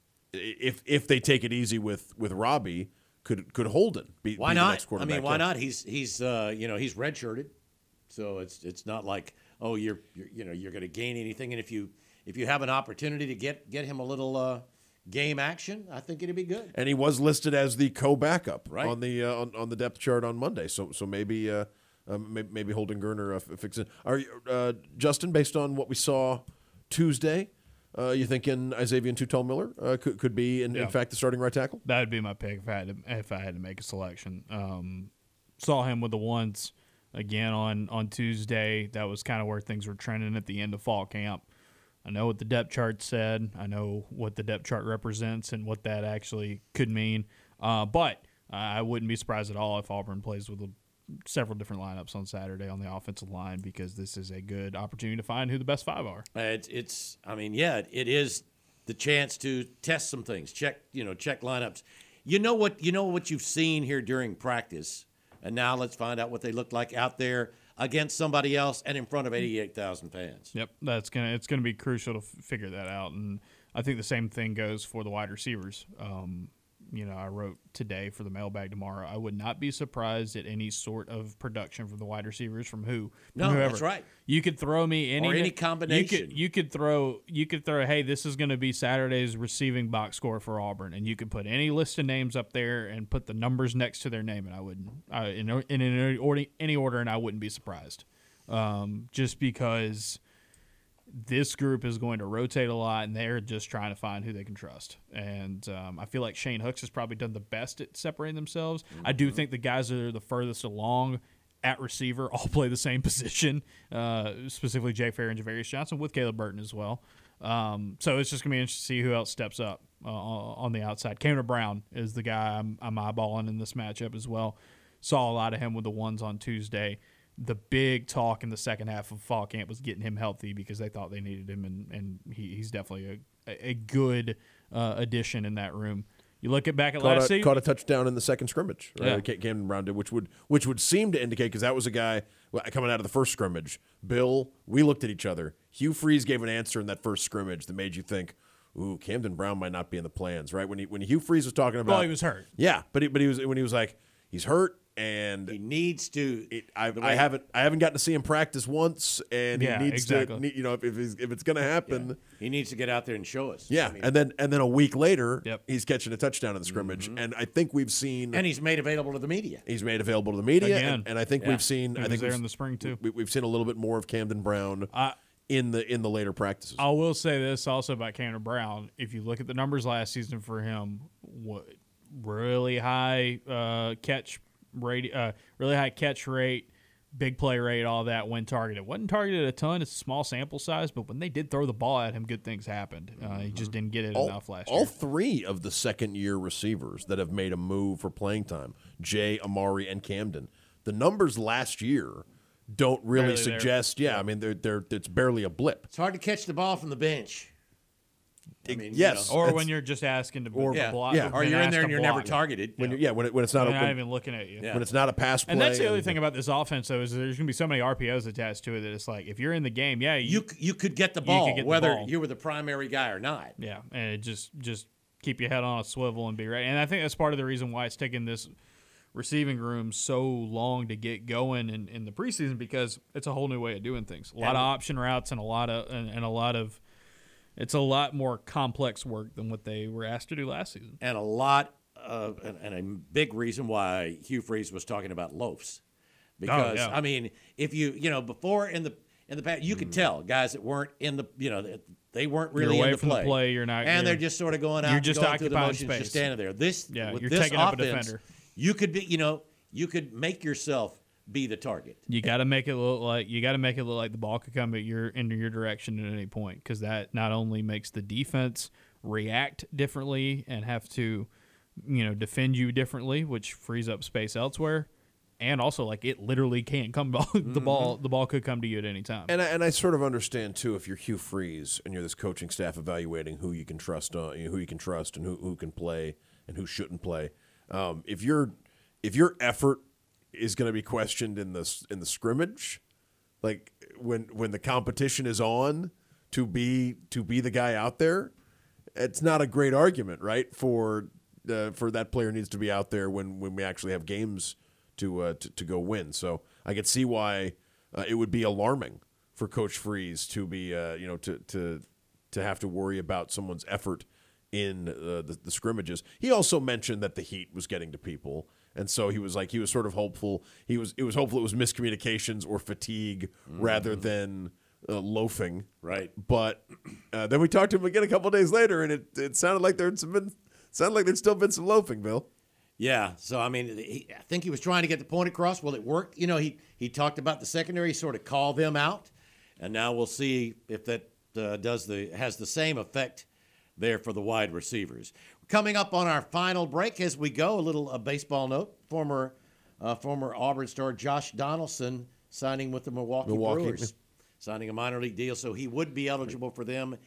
if if they take it easy with, with Robbie, could could Holden be, Why be the not? next I quarterback? mean, why Yeah. not? He's he's uh, you know he's redshirted, so it's it's not like oh you're, you're you know you're going to gain anything, and if you if you have an opportunity to get get him a little uh, game action, I think it'd be good. And he was listed as the co-backup Right. on the uh, on, on the depth chart on Monday. So so maybe uh, um, maybe, maybe Holden Gerner uh, fixes. Are you, uh, Justin, based on what we saw Tuesday, uh, you thinking Xavier Tutel Miller uh, could could be in, Yeah. in fact the starting right tackle? That would be my pick if I had to, if I had to make a selection. Um, saw him with the ones again on, on Tuesday. That was kind of where things were trending at the end of fall camp. I know what the depth chart said. I know what the depth chart represents and what that actually could mean. Uh, but uh, I wouldn't be surprised at all if Auburn plays with a, several different lineups on Saturday on the offensive line, because this is a good opportunity to find who the best five are. Uh, It's it's I mean yeah, it is the chance to test some things, check you know check lineups. You know what you know what you've seen here during practice, and now let's find out what they look like out there against somebody else and in front of eighty-eight thousand fans. Yep, that's gonna it's gonna be crucial to f- figure that out, and I think the same thing goes for the wide receivers. Um, you know, I wrote today for the mailbag tomorrow. I would not be surprised at any sort of production from the wide receivers from who. From No, whoever. that's right. You could throw me any Or any You combination. could you could throw you could throw. Hey, this is going to be Saturday's receiving box score for Auburn, and you could put any list of names up there and put the numbers next to their name, and I wouldn't uh, in in any order, any order, and I wouldn't be surprised. Um, just because this group is going to rotate a lot, and they're just trying to find who they can trust. And um, I feel like Shane Hooks has probably done the best at separating themselves. Mm-hmm. I do think the guys that are the furthest along at receiver all play the same position, uh, specifically Jay Fair and Javarius Johnson with Caleb Burton as well. Um, so it's just going to be interesting to see who else steps up uh, on the outside. Cameron Brown is the guy I'm, I'm eyeballing in this matchup as well. Saw a lot of him with the ones on Tuesday. The big talk in the second half of fall camp was getting him healthy because they thought they needed him, and, and he, he's definitely a, a good uh, addition in that room. You look at back at caught last a, season. Caught a touchdown in the second scrimmage. Right? Yeah. Camden Brown did, which would which would seem to indicate, because that was a guy well, coming out of the first scrimmage. Bill, we looked at each other. Hugh Freeze gave an answer in that first scrimmage that made you think, ooh, Camden Brown might not be in the plans, right? When he when Hugh Freeze was talking about, Well, he was hurt. Yeah, but he, but he was when he was like, he's hurt. And he needs to. It, I, I haven't. I haven't gotten to see him practice once, and Yeah, he needs exactly. to. You know, if if it's, if it's going to happen, Yeah. He needs to get out there and show us. yeah. I mean, and then and then a week later, Yep. he's catching a touchdown in the scrimmage, and I think we've seen. and he's made available to the media. He's made available to the media, Again. and, and I think Yeah. we've seen. He I was think there we've, in the spring, too. We, we've seen a little bit more of Camden Brown I- in the in the later practices. I will say this also about Cameron Brown. If you look at the numbers last season for him, what really high uh, catch rate, uh, really high catch rate, big play rate, all that when targeted. Wasn't targeted a ton. It's a small sample size, but when they did throw the ball at him, good things happened. Uh, he just didn't get it all, enough last all year. three of the second year receivers that have made a move for playing time, Jay, Amari, and Camden, the numbers last year don't really Barely there. suggest. Yeah, I mean, they're they're it's barely a blip. It's hard to catch the ball from the bench. I mean, you yes, know. Or it's- when you're just asking to Or- Yeah. block. yeah. Or been you're in asked there to and you're never block. targeted. when you're, yeah when it, when it's not They're a, not when, even looking at you. Yeah. when it's not a pass play. And that's the other and- thing about this offense, though, is there's going to be so many R P Os attached to it that it's like if you're in the game, yeah, You you, c- you could get the You ball could get the whether ball. you were the primary guy or not. yeah, and it just just keep your head on a swivel and be ready. And I think that's part of the reason why it's taken this receiving room so long to get going in, in the preseason, because it's a whole new way of doing things. A lot And- of option routes and a lot of and, and a lot of it's a lot more complex work than what they were asked to do last season. And a lot of and, and a big reason why Hugh Freeze was talking about loafs, because yeah. I mean, if you you know before in the in the past you could tell guys that weren't in the you know they weren't really You're away in the from play. the play, you're not- and you're- they're just sort of going out. you're and just going through the occupying motions, space. just standing there. This Yeah, with you're this taking up a offense, defender. you could be you know you could make yourself be the target. You got to make it look like you got to make it look like the ball could come at your into your direction at any point, because that not only makes the defense react differently and have to, you know, defend you differently, which frees up space elsewhere, and also like it literally can't come the ball the ball could come to you at any time. And I, and I sort of understand too, if you're Hugh Freeze and you're this coaching staff evaluating who you can trust on, who you can trust and who, who can play and who shouldn't play. Um, if your if your effort is going to be questioned in the in the scrimmage, like when when the competition is on to be to be the guy out there, it's not a great argument, right? For uh, for that player needs to be out there when, when we actually have games to uh, to, to go win. So I could see why uh, it would be alarming for Coach Freeze to be uh, you know to to to have to worry about someone's effort in uh, the, the scrimmages. He also mentioned that the heat was getting to people. And so he was like, he was sort of hopeful. He was, it was hopeful it was miscommunications or fatigue mm-hmm. rather than uh, loafing. Right. But uh, then we talked to him again a couple of days later, and it, it sounded like there'd some been, sounded like there'd still been some loafing, Bill. Yeah. So I mean, he, I think he was trying to get the point across. Well, it worked. You know, he he talked about the secondary, sort of call them out, and now we'll see if that uh, does the has the same effect there for the wide receivers. Coming up on our final break as we go, a little a baseball note. Former uh, former Auburn star Josh Donaldson signing with the Milwaukee, Milwaukee. Brewers, signing a minor league deal, so he would be eligible for them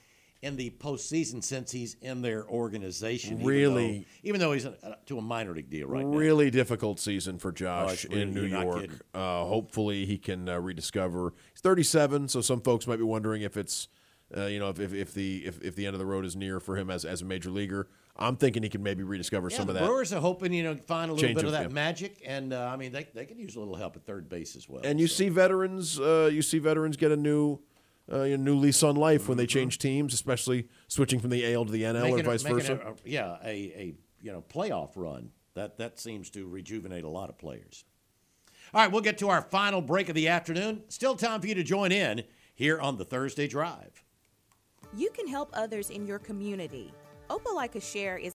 in the postseason since he's in their organization. Really? Even though, even though he's a, to a minor league deal right now. Really difficult season for Josh Oh, really, in New you're not York. kidding. Uh, hopefully he can uh, rediscover. He's thirty-seven, so some folks might be wondering if it's, uh, you know, if, if, if the if, if the end of the road is near for him as as a major leaguer. I'm thinking he can maybe rediscover Yeah, some the of that. Brewers are hoping, you know, find a little Change bit of- of that yeah. magic, and uh, I mean, they they could use a little help at third base as well. And you see veterans, uh, you see veterans get a new, uh, a new lease on life when they change teams, especially switching from the A L to the N L Making or a- vice making versa. a- a- yeah, a, a you know playoff run that that seems to rejuvenate a lot of players. All right, we'll get to our final break of the afternoon. Still time for you to join in here on the Thursday Drive. You can help others in your community. Opelika Share is